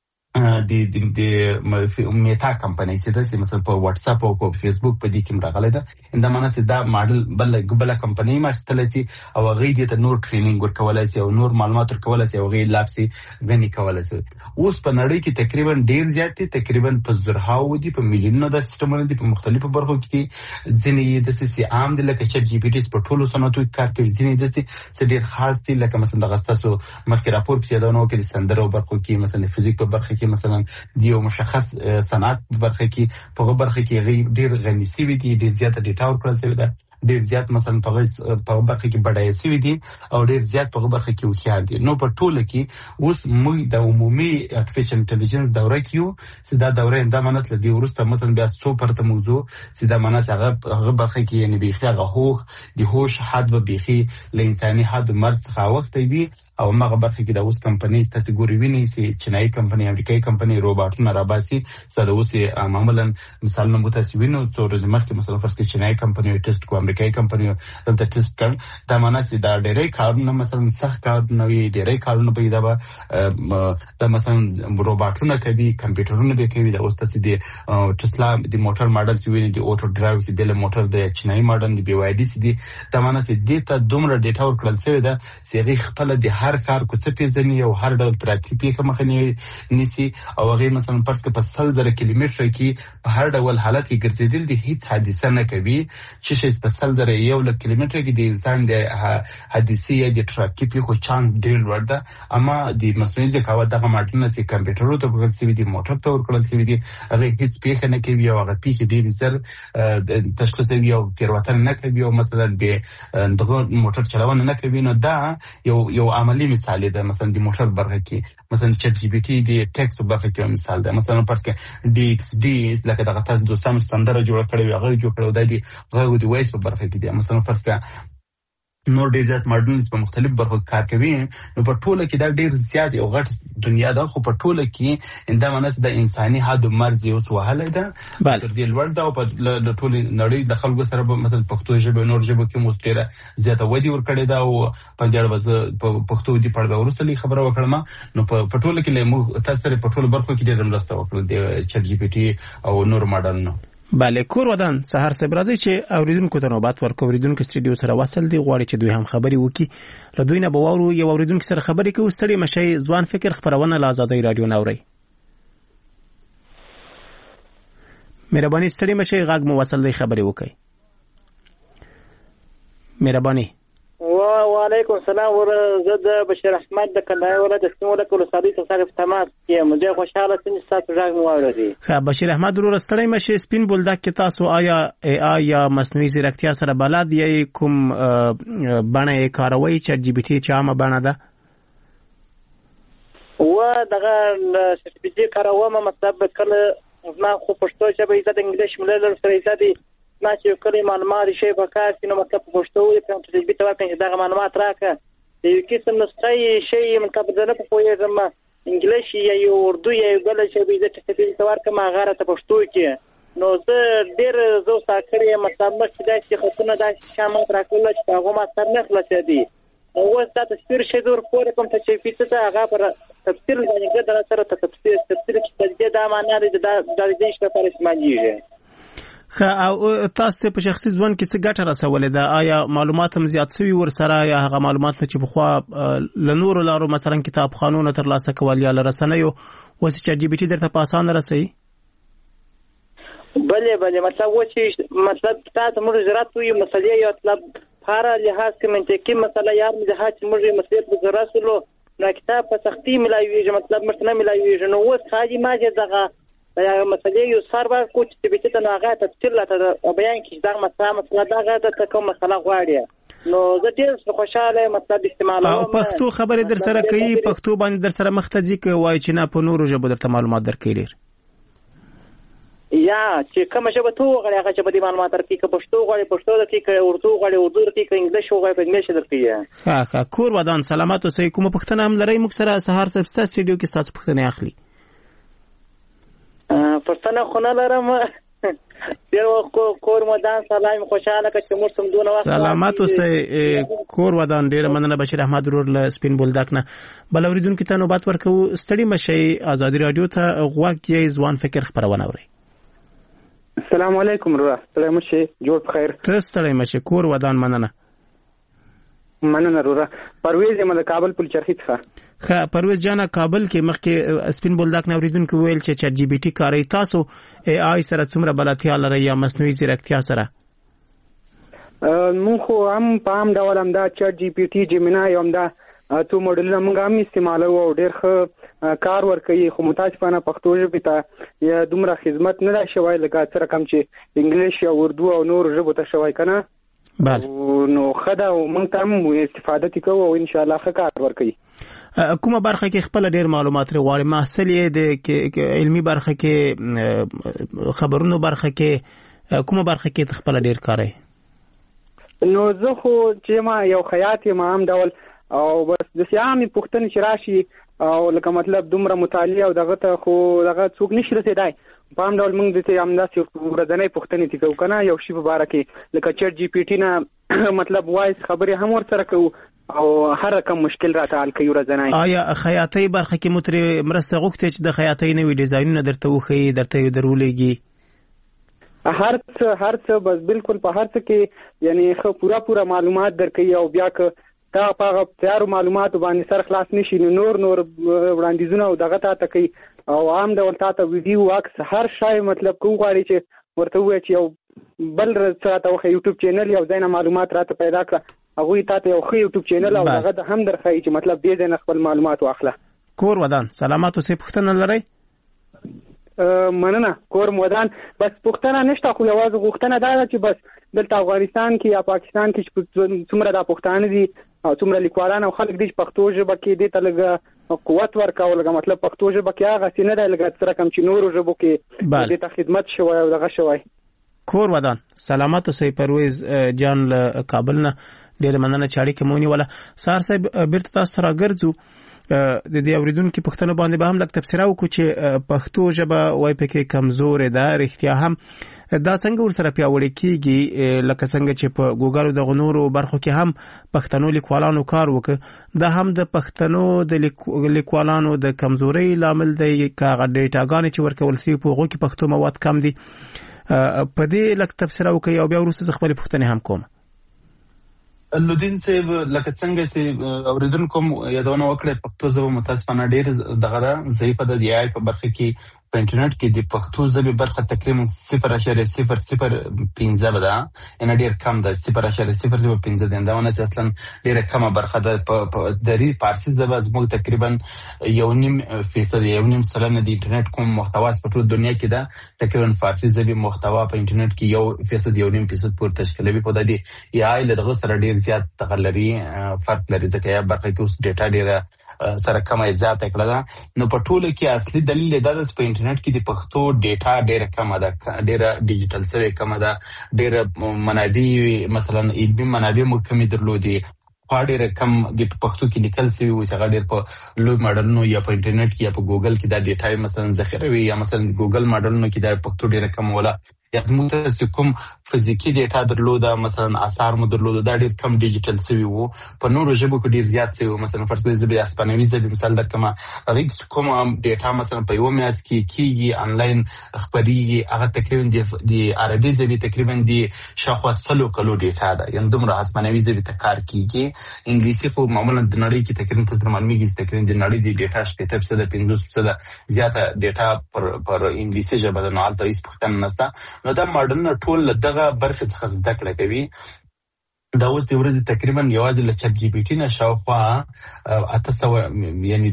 د میتا کمپنی چې مثلا په واتس اپ او په فیسبوک په دې کې راغلی دا اندامه چې دا ماډل بل کمپنی مارستل سي او غي ته نور ټریننګ ورکولای سي او نور معلومات ورکولای سي او غي لابسي غني کولای سي اوس په نړۍ کې تقریبا ډیر زیات تقریبا په زرهاو دي په میلیونونو د سیستمونو دي په مختلفو برخو کې ځینې د سي عام د لکه چټ جی پی ټي په ټولو صنعتو کار کوي ځینې د سي ډیر خاص دي لکه مثلا د غستاسو مخکې راپور کې دا نو کې د سندرو برخو کې مثلا فزیک په برخه کې مثلا دیو مشخص صنعت برخه کې په برخه کې ډیر غني سي وي دي زیات ډیټا ورکړل شوی ده ډیر زیات مثلا په برخه کې بډای سي دي او ډیر زیات په برخه کې وخیار دي نو په ټوله کې اوس موږ د عمومي ارتفیشل انټيليجنس دوره کیو چې دا دوره اندامه نسل دی ورسته مثلا بیا سوپر ته موضوع چې دا معنی هغه برخه کې یعنی بيخي هغه هوخ د هوش حد به بيخي ل انساني حد مرز څخه وخت وي او هغه برخه کې د اوس کمپنی ستاسو ګوري ویني چې چینایي کمپنی امریکایي کمپنی روباټونه راباسي ساده اوس معمولا مثال نو متاسو وینو څو ورځې مخکې مثلا فرض کړئ چینایي کمپنی ټیسټ کو امریکایي کمپنی دلته ټیسټ کړ دا معنی چې دا ډېرې کارونه مثلا سخت کارونه وي ډېرې کارونه پیدا به دا مثلا روباټونه کوي کمپیوټرونه به کوي دا اوس تاسو د ټسلا د موټر ماډل چې ویني د اوټو ډرایو چې بل موټر د چینایي ماډل دی بي واي ډي سي دي دا معنی چې د ته دومره ډیټا ورکړل شوی دا چې خپل د هر کار کو څه پیژني او هر ډول ترافیکي پیښه مخنیوي نسی او هغه مثلا پرس کې په 100 کیلومتر کې په هر ډول حالت کې ګرځیدل دي هیڅ حادثه نه کوي چې شي په 100 کیلومتر کې د انسان د حادثه یا د ترافیکي پیښو چانس ډیر لوړ ده اما د مصنوعي ذکاوت دغه ماډلونه چې کمپیوټر ته ورکړل دي موټر ته ورکړل دي هغه هیڅ پیښه نه کوي او هغه پیښه ډیر زر تشخیصوي او تیروتنه نه کوي او مثلا به دغه موټر چلونه نه کوي نو دا یو عمل عملی مثال ده، مثلا د موټر برخه کې مثلا چټ جی پی ټي د ټیکس برخه کې مثال ده، مثلا پرس کې ډي ایکس ډي لکه دغه تاسو دوستانو سندره جوړ کړی هغه جوړ کړو د دې غو د وایس په برخه کې ده، مثلا پرس کې نور ډیر زیات ماډلز په مختلف برخو کار کوي. نو په ټوله کې دا ډیر زیات یو غټ دنیا ده، خو په ټوله کې انده منس د انساني حد مرز یو سوهله ده تر دې لوړ ده، او په ټوله نړۍ د خلکو سره په مثلا پښتو ژبه نور ژبه کې مستره زیاته ودی ور کړی ده، او په دې اړه په پښتو دی پړ ورسلي خبره وکړم. نو په ټوله کې موږ تاسو سره په ټوله برخو کې ډیر مرسته وکړو د چټ جی پی ټي او نور ماډلونو. بله کور ودان سحر صاحب راځي چې اوریدونکو ته نوبت ورکو. اوریدونکو استودیو سره وصل دی، غواړي چې دوی هم خبري وکي. له دوی نه بوورو یو اوریدونکو سره خبري کوي. ستړي مشي ځوان فکر خبرونه له آزادۍ رادیو نوري. مهرباني ستړي مشي غاګ مو وصل دی، خبري وکي. مهرباني. وعلیکم السلام. زه بشیر احمد د کندهار ولایت د سیمو له ولسوالۍ څخه په تماس یم. زه خوشاله یم چې تاسو راغ مو اورئ. ښه بشیر احمد ورور ستړی مشه. سپین بولدک کې تاسو آیا AI یا مصنوعي ځیرکتیا سره بلد یې کوم بڼه یې کاروي؟ چټ جی پی ټي چې عامه بڼه ده و دغه چټ جی پی ټي کاروم، مطلب کله ما خو پښتو ژبه یې د انګلیش ملل سره یې دي ما چې کله معلومات شي په کار کې، نو مطلب پښتو یې په چټ جی پی ټي ورکړي دغه معلومات راکړه. یو قسم نسخه شي مطلب د نه په پوهېږم انګلیش یا اردو یا بل شي به د چټ جی پی ټي ورکړم هغه ته پښتو کې. نو زه ډېر زه ساکړې مطلب مخکې دا چې خطونه دا شامل راکول چې هغه ما سره نه خلاصې دي. او دا تفسیر شي دور پورې کوم ته چې پیڅ ته هغه پر تفسیر باندې دا سره تفسیر چې دا معنی لري دا د دې شته پر اسمانیږي. او تاسو په شخصي ځوان کې څه ګټه رسولې ده؟ آیا معلومات هم زیات شوي ورسره، یا هغه معلومات چې بخوا لنور لارو مثلا کتابخانونو ترلاسه کول یا لرسنیو واسه چټ جی پی ټي درته په اسانه رسي؟ بله مطلب و چې مطلب تاسو موږ ضرورت وي مسلې یو مطلب هر لحاظ کې منطقي مسله یار مې د حاج موږ مسلې په ضرورت لو نو کتاب په سختي ملایوي مطلب مرتنه ملایوي نو وس خاجي ماجه دغه یا مسلې یو سربر کوچ چې به ته نو هغه تفصیل ته بیان کې دا مسله دغه د کوم مسله غواړي. نو زه ډېر خوشاله مطلب استعمالوم. او پښتو خبرې در سره کوي، پښتو باندې در سره مختځي کوي وای چې نه په نورو ژبو درته معلومات درکړي یا چې کوم ژبه تو غواړي هغه ژبه د معلومات درکړي، که پښتو غواړي پښتو درکړي، اردو غواړي اردو درکړي، که انګلیش غواړي په انګلیش درکړي. ښه کور ودان سلامات اوسئ. کومه پوښتنه هم لرئ موږ سره سهار صاحب ستاسو سټډیو کې تاسو پوښتنه اخلي. پښتنه خو نه لرم. ډېر کور ودان سلام خوشاله که موږ تم دونه وخت سلامات اوسئ. کور ودان ډېر مننه بشیر احمد ورور له سپین بولدک نه. بل اوریدونکو ته نوبت ورکو. ستړي مشي آزادي رادیو ته غوږ یې ځوان فکر خبرونه اوري. السلام علیکم ورور. ستړي مشي جوړ بخیر. ته ستړي مشي کور ودان مننه ورور. پرویز یم د کابل پل چرخی څخه. ښه پرویز جانا کابل کې مخکې سپین بولدک نه اوریدونکو ویل چې چټ جی پی ټي کاروي، تاسو AI سره څومره بلدتیا لرئ یا مصنوعي ځیرکتیا سره؟ مونږ خو هم په عام ډول هم دا چټ جی پی ټي جیمینای هم دا تو موډلونه موږ هم استعمالو او ډېر ښه کار ورکوي. خو متاسفانه پښتو ژبې ته یا دومره خدمت نه ده شوی لکه څه رقم چې انګلیش یا اردو او نور ژبو ته شوی که نه. نو ښه ده او موږ ته هم استفاده کوو او انشاءالله ښه کار ورکوي. کومه برخه کې خپل ډېر معلومات غواړي؟ محصل یې د علمي برخه کې، خبرونو برخه کې، کومه برخه کې خپل ډېر کاری؟ نو زه خو چې ما یو خیاط یم عام ډول او بس د سیامي پوښتنې چې راشي او لکه مطلب دومره مطالعه او دغه ته خو دغه څوک نشي رسېدای. په عام ډول موږ دته همداسې ورځنۍ پوښتنې کوو که نه یو شي په باره کې لکه چټ جی پی ټي نه مطلب وایس خبرې هم ورسره کوو او هر رقم مشکل راته حل کوي ورځنی. آیا خیاطۍ برخه کې مو ترې مرسته غوښتې چې د خیاطۍ نوي ډیزاینونه درته وښیي، درته درولېږي؟ هر څه بس بالکل په هر څه کې یعنی ښه پوره معلومات درکوي او بیا که تا په هغه تیارو معلوماتو باندې سر خلاص نشي نور وړاندیزونه او دغه تا کوي او عام ډول تا ته ویډیو عکس هر شی مطلب کوم غواړي چې ورته ووایي چې یو بل راته وښیي یوټیوب چینل یو ځای نه معلومات راته پیدا کړه هغوی تا ته یو ښه یوټیوب چینل او هغه د هم درښایي چې مطلب دې ځای نه خپل معلومات واخله. کور ودان سلامات اوسئ. پوښتنه لرئ؟ مننه. کور ودان بس پوښتنه نشته خو یوازې غوښتنه دا ده چې بس دلته افغانستان کې یا پاکستان کې څومره دا پښتانه دي څومره لیکوالان او خلک دي پښتو ژبه کې دې ته لږ قوت ورکول، لږ مطلب پښتو ژبه کې هغه څه نه دی لږ سره کم چې نورو ژبو کې دې ته خدمت شوی او دغه شوی. کور ودان سلامات اوسئ پرویز جان له کابل نه ډېر مننه چې اړیکه مونږ ولا. سار صاحب بیرته تاسو سره ګرځو د دې اوریدونکو پښتنو باندې به هم لکه تفسیر وکړو چې پښتو ژبه وای پکې کمزورې ده، رښتیا هم دا څنګه ورسره پیاوړی کیږي؟ لکه څنګه چې په ګوګل او د غنورو برخو کې هم پښتنو لیکوالانو کار وکړ، دا هم د پښتنو د لیکوالانو د کمزورۍ لامل دی که هغه ډیټاګانې چې ورکول شوي په هغو کې پښتو مواد کم دي؟ په دې لکه تفسیر وکړئ او بیا وروسته زه خپلې پوښتنې هم کوم. لودین صاحب لکه څنګه چې اوریدونکو یادونه وکړه پښتو ژبه متاسفانه ډېر دغه ضعیفه ده. د AI په برخه کې په انټرنیټ کې د پښتو ژبې برخه تقریبا 0.005 ده، ان ډېر کم ده، 0.005 ده. دا ونه اصلا ډېر کمه برخه ده. په دری فارسی ژبه زموږ تقریبا 1.5% 1.5% د انټرنیټ کوم محتوا په ټول دنیا کې ده. تقریبا فارسی ژبې محتوا په انټرنیټ کې 1% 1.5% پورې تشکیلوي. په دې AI له دغه سره ډېر زیات تغلري فرق لري، ځکه یا برخه کې اوس ډیټا ډېره سره کمه زیات کړه ده. نو په ټوله کې اصلي دلیل دا ده چې په انټرنیټ کې د پښتو ډیټا ډېره کمه ده، ډېره ډیجیټل سره کمه ده، ډېره منابع مثلا علمي منابع مو کمې درلودي، ډېر کم د پښتو کې لیکل شوی و چې ډېر په لوی ماډلونو یا په انټرنیټ کې یا په ګوګل کې دا ډیټا مثلا ذخیره وي، یا مثلا ګوګل ماډلونو کې دا پښتو ډېر کم ولا یا زموږ ته کوم فزیکی ډیټا درلوده، مثلا آثار مو درلوده، دا ډېر کم ډیجیټل شوی وو. په نورو ژبو کې ډېر زیات شوی وو. مثلا فرض کړئ زه اسپانوي ژبه مثال درکم، هغه کوم ډیټا مثلا په یو میاشت کې کیږي آنلاین خبري، هغه تقریبا د عربي ژبې تقریبا د شاوخوا 100 کلو ډیټا ده، یعنی دومره اسپانوي ژبې ته کار کیږي. انګلیسي خو معمولا د نړۍ کې تقریبا تاسو معلومیږي تقریبا د نړۍ د ډیټا 50% زیاته ډیټا پر انګلیسي ژبه ده، نو حالت هیڅ پښتنه نشته. نو دا ماډلونه ټول دغه برخه څخه زده کړه کوي. دا اوس د ورځې تقریبا یوازې له چټ جی پی ټي نه شاوخوا 800 یعنی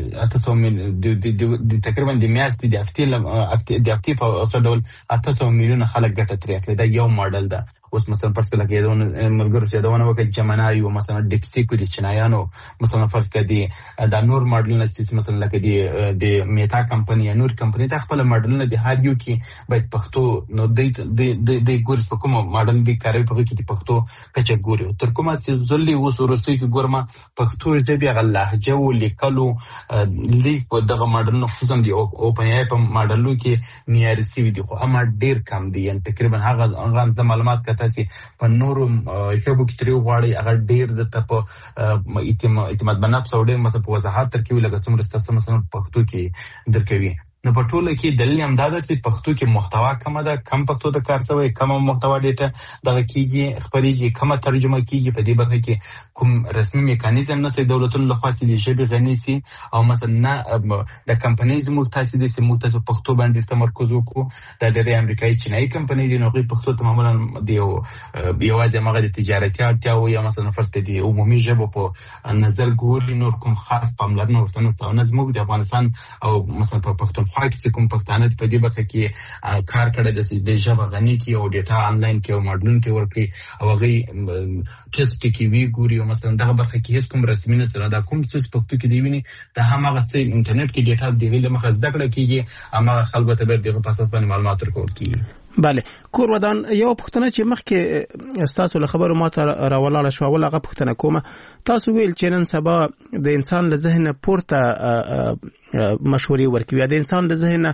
800 د تقریبا د میاشتې د هفتې په اوسه ډول 800 میلیونه خلک ګټه ترې اخلي. دا یو ماډل ده. اوس مثلا فرض کړه کې ملګرو چې دا ونه وکړي جمنای او مثلا ډیپسیک د چینایانو مثلا فرض کړي دا نور ماډلونه چې مثلا لکه د میتا کمپنی یا نور کمپنی ته خپل ماډلونه د هر یو کې باید پښتو نو د ګورس په کوم ماډل دی کاروي په کې د پښتو کچه ګوري. تر کومه چې زلي اوس ورسوي کې ګورما پښتو ژبه غ لهجه او لیکلو لیک په دغه ماډلونو خصوصا دی اوپن ای په ماډلو کې معیاري سي دي، خو اما ډیر کم دي. یعنی تقریبا هغه معلومات تاسو په نورو ژبو کې تری غواړي هغه ډیر د په اعتماد بنفس او ډیر مثلا په وضاحت تر کې لکه څومره تاسو مثلا پښتو کې درکوي. نو په ټوله کې دلیل هم دا ده چې پښتو کې محتوا کم ده، کم پښتو ته کار شوی، کم محتوا ډیټا دغه کیږي خبريږي، کم ترجمه کیږي. په دې برخه کې کوم رسمي میکانیزم نه سي دولتونو لخوا چې ژبه غني سي او مثلا د کمپنیز متاسد سي متاسد پښتو باندې تمرکز وکړو. د ډېری امریکایي چینایي کمپنۍ دي نو پښتو ته معمولا دی یوازې مغه د تجارتي اړتیا او یا مثلا فرض کړي عمومي ژبه په نظر ګوري، نور کوم خاص پاملرنه ورته نشته. او زموږ د افغانستان او مثلا په پښتو کې کوم پښتانه په دې برخه کې کار کړی د ژبه غني کې او ډیټا آنلاین کې او ماډلون کې ورکړي او هغه ټیسټ کې وی ګوري. او مثلا دغه برخه کې هیڅ کوم رسمي نه سره دا کوم څه پښتو کې دی ویني دا هغه څه انټرنیټ کې ډیټا دی له مخه زده کړه کیږي، اما خلکو ته به دغه په اساس باندې معلومات ورکول کیږي. بله کور ودان یو پښتنه چې مخکې تاسو له خبرو ماته راولاله شو ولغه پښتنه کومه تاسو ویل چې نن سبا د انسان له ذهن پورته مشورې ورکوي، د انسان له ذهن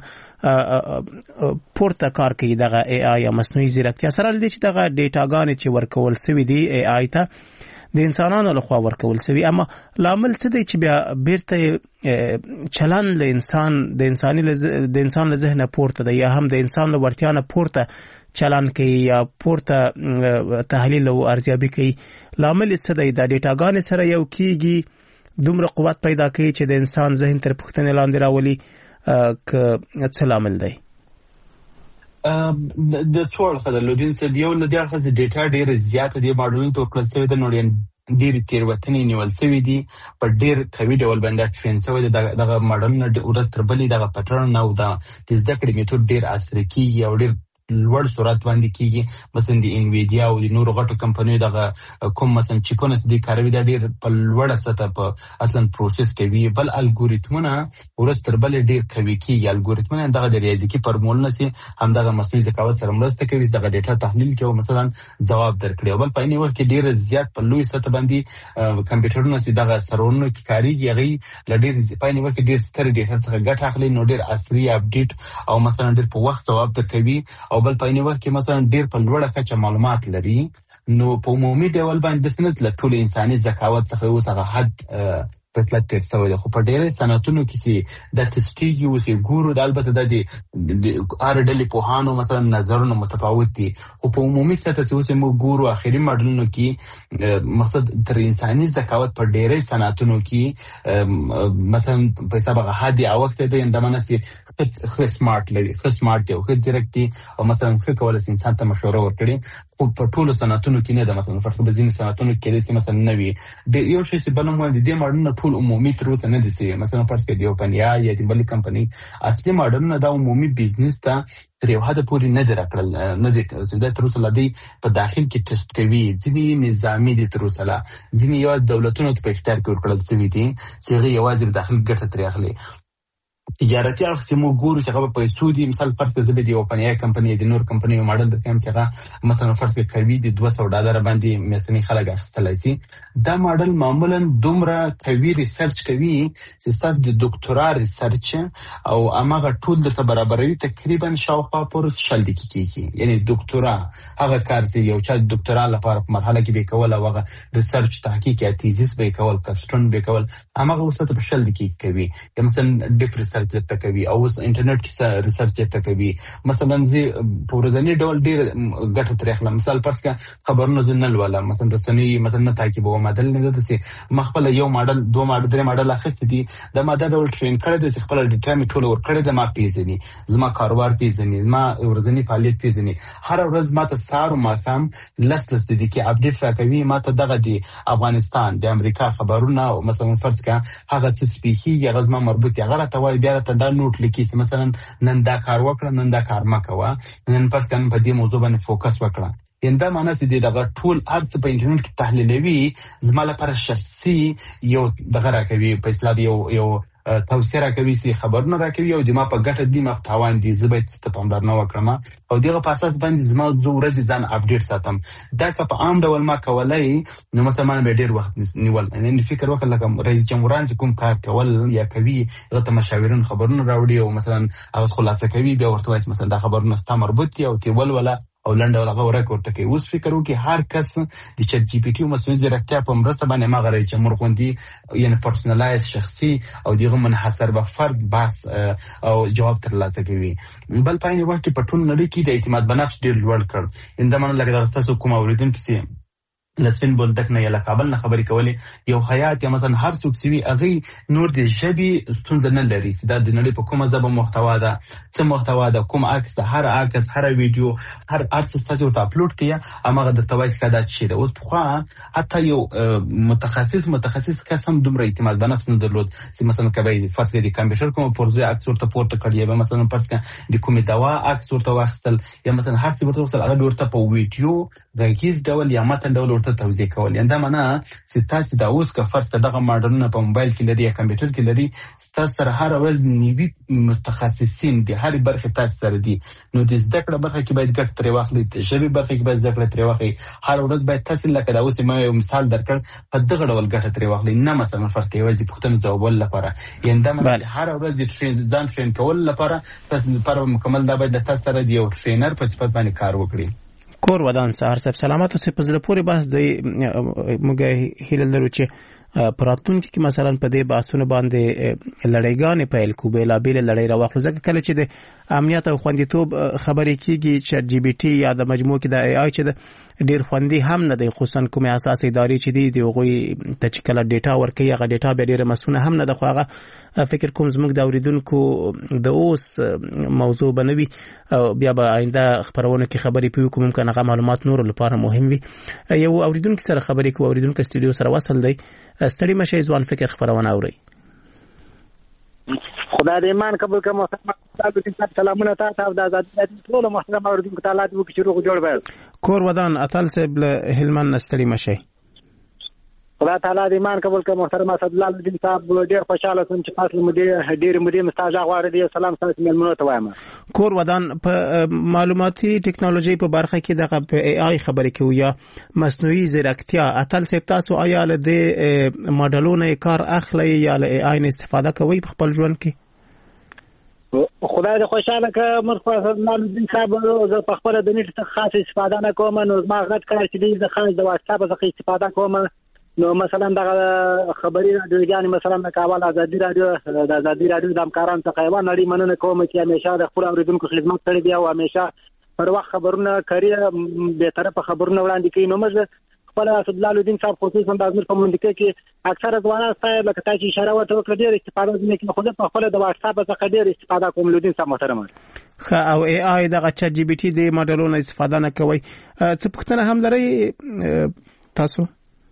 پورته کار کوي دغه ای آی یا مصنوعي ځیرکتیا سره لدی چې دغه ډیټاګانې چې ورکول سوي دي ای آی ته د انسانانو لخوا ورکول سوي، اما لامل څه دی چې بیا بیرته چلن له انسان د انسان له ذهن پورته دی یا هم د انسان له ورتیا نه پورته چلن کوي یا پورته تحلیل او ارزیابي کوي؟ لامل څه دی؟ د ډیټاګانې سره یو کیږي دومره قوت پیدا کوي چې د انسان ذهن تر پوښتنې لاندې راولي که څه لامل دی؟ د څوړ خدای لودین سره یو نه دی هغه ډیټا ډیر زیات دی ماډلونو ته کړل شوی د نوړین ډیر تیروتنې نیول شوی دي په ډیر قوي ډول باندې ټرین شوی دغه ماډلونه ورځ تر بلې دغه پټرن او د زده کړې میتود ډیر اثر کوي او ډیر لوړ سرعت باندې کیږي. مثلا د انویډیا او د نورو غټو کمپنیو دغه کوم مثلا چیپونه دي کاروي دا ډیر په لوړه سطح په اصلا پروسس کوي. بل الګوریتمونه ورځ تر بلې ډیر قوي کیږي. الګوریتمونه دغه د ریاضیکي فارمولونه سي هم دغه مصنوعي ذکاوت سره مرسته کوي دغه ډیټا تحلیل کوي او مثلا جواب درکړي. بل په اینی وخت کې ډیر زیات په لوی سطح باندې کمپیوټرونه سي دغه سرورونو کې کاریږي. هغه لډیر په اینی وخت کې ډیر ستر ډیټا څخه ګټه اخلي نو ډیر عصري اپډیټ او مثلا ډیر په وخت جواب درکوي. او بل په اینی وخت کې مثلا ډیر په لوړه کچه معلومات لري. نو په عمومي ډول باندې د سنت له ټول انساني ذکاوت څخه اوس هغه حد فیصله تیر شوی ده. خو په ډېرې صنعتونو کې چې د ټسټیږي اوس یې ګورو د البته د هر ډلې پوهانو مثلا نظرونه متفاوت دي. خو په عمومي سطح چې اوس یې موږ ګورو اخري ماډلونو کې مقصد تر انساني ذکاوت په ډېرې صنعتونو کې مثلا په حساب هغه حد وخت دی اندامنه چې ښه سمارټ لري ښه سمارټ دی او ښه ځیرک دی او مثلا ښه کولی شي انسان ته مشوره ورکړي. خو په ټولو صنعتونو کې نه ده. مثلا فرق په ځینې صنعتونو کې کېدای شي مثلا نه وي. یو شی چې بل هم وایي د دې ماډلونه ټول عمومي تر اوسه نه دي شوي. مثلا فرض کړئ د یو پنیا یا د بلې کمپنۍ اصلي ماډلونه دا عمومي بزنس ته تر یو حده پورې نه دي راکړل نه دي دا تر اوسه لا دی په داخل کې ټسټ کوي. ځینې نظامي دي تر اوسه لا ځینې یوازې دولتونو ته په اختیار کې ورکړل شوي دي چې هغه یوازې په داخل ګټه ترې اخلي. تجارتي اړخ چې موږ ګورو چې هغه په پیسو دي. مثال فرض کړئ زه به د یو پنیا کمپنۍ د نور کمپنیو ماډل درکوم چې هغه مثلا فرض کړئ قوي د $200 باندې میاشتنی خلک اخیستلی شي. دا ماډل معمولا دومره قوي ریسرچ کوي چې ستاسو د ډاکټرا ریسرچ او هماغه ټول درته برابروي تقریبا شاوخوا پر 60 دقیقې. یعنی ډاکټرا هغه کار چې یو چا د ډاکټرا لپاره په مرحله کې به کول او هغه ریسرچ تحقیق یا تیزیس به کول کپسټون به کول هماغه وسته په 60 دقیقې کوي. یا مثلا ډیف ریسرچ ته کوي او انټرنیټ کې ریسرچ ته کوي. مثلا زه په ورځنی ډول ډیر ګټه ترې اخلم. مثال فرض کړه خبرونه زنل ولا مثلا رسنۍ مثلا نه تعقیب او ماډل نه ده چې مخبل یو ماډل دوه ماډل درې ماډل اخیست دي د ماډل ډول ټرین کړی د خپل ډیټا می ټول ور کړی د ما پیژني زما کاروبار پیژني ما ورځنی فعالیت پیژني. هر ورځ ماته سار او ماښام لس دي کې اپډیټ راکوي. ماته دغه دی افغانستان د امریکا خبرونه مثلا فرض کړه هغه څه سپیشي یا غزما مربوط یا غلطه وای بیا ته دا نوٹ لیکي چې مثلا نن دا کار وکړه نن دا کار ما کوه نن پس کنه په دې موضوع باندې فوکس وکړه. یندا معنی چې دغه ټول ارڅ په انټرنیټ کې تحلیلوي زما لپاره شخصي یو دغه راکوي په اسلام یو توصیه راکوي چې خبرونه راکوي او د ما په ګټه دي ما تاوان دي زه باید څه پاملرنه وکړم او دغه په اساس باندې زما د ورځې ځان اپډیټ ساتم. دا که په عام ډول ما کولای نو مثلا به ډیر وخت نیول ان فکر وکړ لکه رئیس جمهوران چې کوم کار کول یا کوي هغه ته مشاورین خبرونه راوړي او مثلا هغه خلاصه کوي بیا ورته وایي مثلا دا خبرونه ست مربوط دي او تی ولوله او لنډه ولغه ورکړه کوي. اوس فکر وکړي هر کس د چټ جی پی ټي مصنوعي ځیرکتیا په مرسته باندې ما غوړي چې مرغوندي یعنی پرسونلایز شخصي او دغه منحصر به فرد بحث او جواب ترلاسه کوي. بل پاینې وخت په ټول نړۍ کې د اعتماد بنفس ډیر لوړ کړ. اندامن لکه تاسو کوم اوریدونکو چې لسفین بولدک نه یا کابل نه خبرې کولې یو حیات یا مثلا هر څوک سوي اغه نور د ژبې ستونزه نه لري چې دا د نړۍ په کومه ژبه محتوا ده څه محتوا ده کوم عکس هر عکس هر ویډیو هر ارڅ تاسو ته اپلوډ کړئ اماغه د توایس کدا چي ده. اوس په حتی یو متخصص قسم دومره اعتماد بنفس نه درلود چې مثلا کوي فرض د کمپیوټر کوم پرزه عکس ورته پورته کړی یا مثلا فرض د کومه دوا عکس ورته واخستل یا مثلا هر څه ورته وصل هغه ورته په ویډیو غږیز ډول یا متن ډول ته توضیح کول. انده معنا چې تاسو دا اوس که فرض دغه ماډلونه په موبایل کې لري یا کمپیوټر کې لري تاسو سره هر ورځ نیوي متخصصین د هر برخه تاسو سره دي نو د زده کړې برخه کې باید ګټه ترې واخلئ د ژبې برخه کې باید زده کړه ترې واخلئ هر ورځ باید تاسو لکه دا اوس ما یو مثال درکړ په دغه ډول ګټه ترې واخلئ نه مثلا فرض کړئ یوازې پوښتنه ځوابول لپاره انده معنا هر ورځ د ځان ټرین کول لپاره تاسو لپاره مکمل دا باید تاسو سره یو ټرینر په صفت باندې کار وکړي. کور ودان سهار صاحب سلامات اوسې په زړه پورې بحث دی موږ هیله لرو چې پراتونکو کې مثلا په دې بحثونو باندې لړۍ پیل کو بیلابل لړۍ راوخلو ځکه کله چې د امنیت او خوندیتوب خبرې کیږي چې جی بی ټي یا د مجموعه کې د ای آی چې ډیر خوندي هم نه دی خصوصا کومه اساسي ادارې چې دی غوي ته چې کله ډیټا ورکي هغه ډیټا به ډیره مسونه هم نه ده خو هغه فکر کوم زموږ د اوریدونکو د اوس موضوع بنوي بیا به آینده خبرونه کې خبرې پیو کوم ممکن هغه معلومات نور لپاره مهم وي. یو اوریدونکو سره خبرې کوو اوریدونکو استودیو سره وصل دی ستړي مشه ځوان فکر خبرونه اوري. خدای دې ایمان قبول کړي. تاسو سلامونه تاسو د آزاد ټول محترم اوریدونکو ته الله دې وکړي چې روغ جوړ وي. کور ودان اتل صاحب له هلمند نستړي مشي. خدای تعالی دې ایمان قبول کړي. محترم اسد الله الدین صاحب ډېر خوشاله سم چې تاسو ډېر مدیر مستاجا غواړي دې سلام تاسو ملمنو ته وایم. کور ودان په معلوماتي ټکنالوژي په برخه کې د اي اي خبرې کوي یا مصنوعي ځیرکتیا اتل صاحب تاسو آیا له دې ماډلونو کار اخلي یا له اي اي نه استفاده کوي په خپل ژوند کې؟ خدای دې خوشاله کړه. مرخص الله الدین صاحب زه په خپل د نیټ څخه خاصه استفاده نه کوم. نو ما غږ کار چې دې د خاص د واتساپ څخه استفاده کوم. نو مثلا د خبري رادیوګان مثلا د کابل آزادي رادیو د آزادي رادیو د همکارانو څخه یو نړۍ مننه کوم چې همیشه د خپل اوریدونکو خدمت کړی دی او همیشه پر وخت خبرونه کوي به طرفه خبرونه وړاندې کوي. نو موږ خپل اسد الله الدین صاحب خصوصا د ازمیر په منطقه کې اکثره ځوانان ستای لکه تاسو اشاره وکړه ډېر استفاده نه کوي. خو په خپل د واتساپ څخه ډېر استفاده کوم. الدین صاحب محترم او اي اي د چات جي بي ټي د ماډلونو استفاده نه کوي. څه پوښتنه هم لري تاسو؟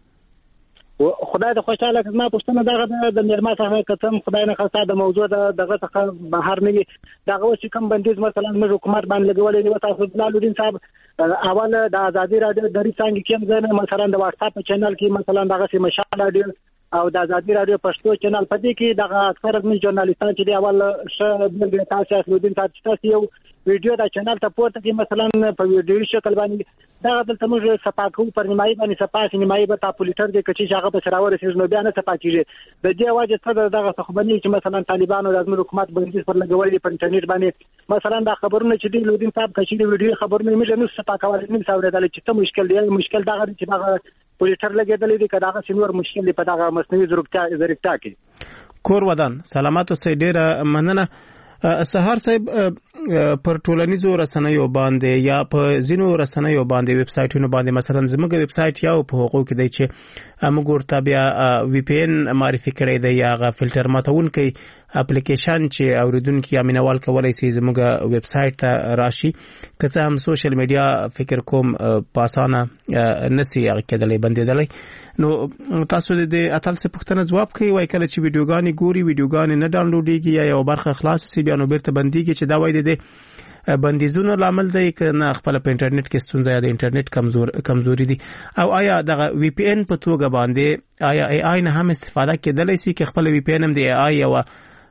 خدای د خوشاله کړه. ما پوښتنه دغه د میرما څخه کتم خدای نه خاصه د موضوع دغه څخه بهر نه وي. دغه چې کوم بندیز مثلا موږ حکومت باندې لګولې دی تاسو د الدین صاحب اول د آزادي رادیو د ریسانګ کې هم مثلا د واتساپ چینل کې مثلا دغه سي مشال رادیو او د آزادي رادیو پښتو چینل په دې کې دغه اکثر رسمي ژورنالیستان چې دی اول د تاسو الدین تاسو یو ویډیو دا چینل ته پورته کې مثلا په ویډیو شکل باندې دا دلته موږ صفاکو پر نیمایي باندې صفاس نیمایي به تاسو لیټر دې کچې هغه په سراور سیز نو بیا نه صفاکیږي. د دې واجب څه دغه خبرني چې مثلا طالبانو د ازمیر حکومت باندې پر لګولې په انټرنیټ باندې مثلا دا خبرونه چې دی الدین صاحب کچې د ویډیو خبرونه موږ نه صفاکول نه څاورېدل چې ته مشکل دی مشکل دا غواړي چې دا پولیټر لګېدلې دي کدا سینور مشکل دی په دغه مصنوعي ځیرکتیا کې. کور ودان سلامات اوسئ. ډېر مننه. سهار صاحب پر ټولنیزو رسنیو باندې یا په ځینو رسنیو باندې ویب سایټونو باندې مثلا زموږ ویب سایټ یا په حقوق کې دی چې موږ ورته بیا وی پی ان معرفي کړی دی یا غ فلټر ماتونکي اپلیکیشن چې اوریدونکو یا مینوال کولای شي زموږ ویب سایټ ته راشي. که هم سوشل میډیا فکر کوم پاسانه نسی کېدلې بندېدلې. نو تاسو د اتل څه پوښتنه جواب کوي وای کله چې ویډیوګانې ګوري ویډیوګانې نه ډاونلوډيږي یا یو برخه خلاص سي بیا نو بیرته بنديږي چې دا وای د بندیزونو لامل دی کنه خپل په انټرنیټ کې ستونزه یا د انټرنیټ کمزوري دي او آیا د وی پی ان په توګه باندې آیا ای آی نه هم استفاده کېدلای شي چې خپل وی پی ان هم د ای آی او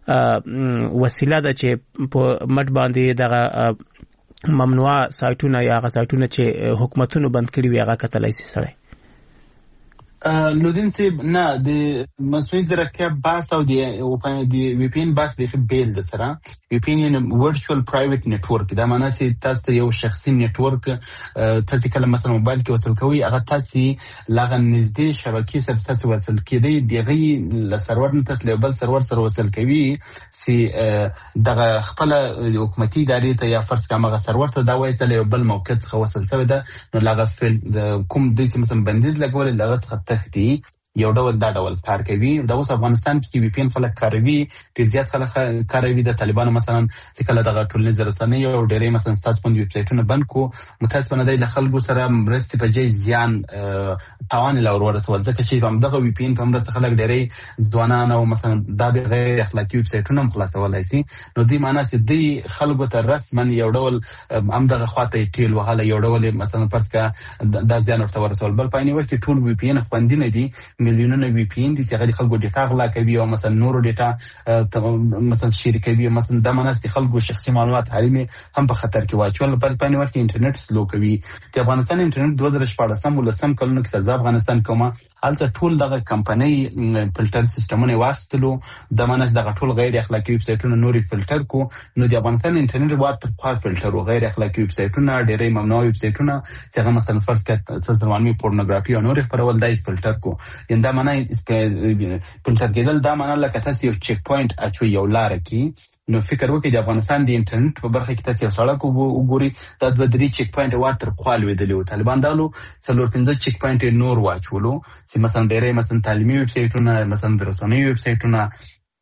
وسیله ده چې په مټ باندې دغه ممنوع سایټونه یا غا سایټونه چې حکومتونو بند کړی وي هغه کتلای شي سره؟ لودین صاحب نه د مصنوعي ځیرکتیا باس او د وی پی ان باس به بیل د سره وی پی ان ورچوال پرایویټ نیټورک دا معنی چې تاسو ته یو شخصي نیټورک تاسو کله مثلا موبایل کې وصل کوي هغه تاسو لغه نږدې شبکې سره تاسو وصل کېدی دیغه ل سرور نه تاسو بل سرور سره وصل کوي سي دغه خپل حکومتي ادارې ته یا فرض کامه سرور ته دا وایي چې بل موقع څخه وصل شوی دا نو لغه کوم د مثلا بندیز لګول لغه تختی یو ډول دا ډول کار کوي. د اوس افغانستان کې وی پی ان خلک کاروي ډیر زیات خلک کاروي د طالبانو مثلا چې کله دغه ټولنیز رسنۍ او ډېرې مثلا ستاسو په ویب سایټونو بند کو متاسفانه د خلکو سره مرستې په ځای زیان تاوان لور ورسول ځکه چې هم دغه وی پی ان په مرسته خلک ډېرې ځوانان او مثلا دا غیر اخلاقی ویب سایټونه خلاصولای شي. نو دې معنی چې د خلکو ته رسما یو ډول هم دغه خواته ټیل وهاله یو ډول مثلا فرض کا د ځان ورته ورسول بل پایني وخت ټول وی پی ان خوندې نه دي میلیونونه وی پی ان دي چې هغه خلکو ډیټا غلا کوي او مثلا نورو ډیټا مثلا شریکوي مثلا د مناسب خلکو شخصي معلومات حریم هم په خطر کې واچول په پایني وخت انټرنیټ سلو کوي. د افغانستان انټرنیټ 2014 ولسم کلونو کې د افغانستان کومه الته ټول دغه کمپنۍ فلټر سیستمونه واخستلو د مناسب دغه ټول غیر اخلاقی ویب سایټونه نوري فلټر کو نو د افغانستان انټرنیټ واټ په فلټر او غیر اخلاقی ویب سایټونه ډېرې ممنوع ویب سایټونه چې هغه مثلا فرض کړه چې ځواني پورنوګرافي او نوري خبرول دای فلټر کو یندا معنی فلټر کېدل دا معنی لکه تاسو یو چک پوینټ اچو یو لار کې نو فکر وکړئ د افغانستان د انټرنیټ په برخه کې تاسو یو سړک وګورئ دا د درې چک پوینټ واتر خپل ویدلو طالبان دالو څلور پنځه چک پوینټ نور واچولو چې مثلا ډېرې مثلا تعلیمي ویب سایټونه مثلا د رسنیو ویب سایټونه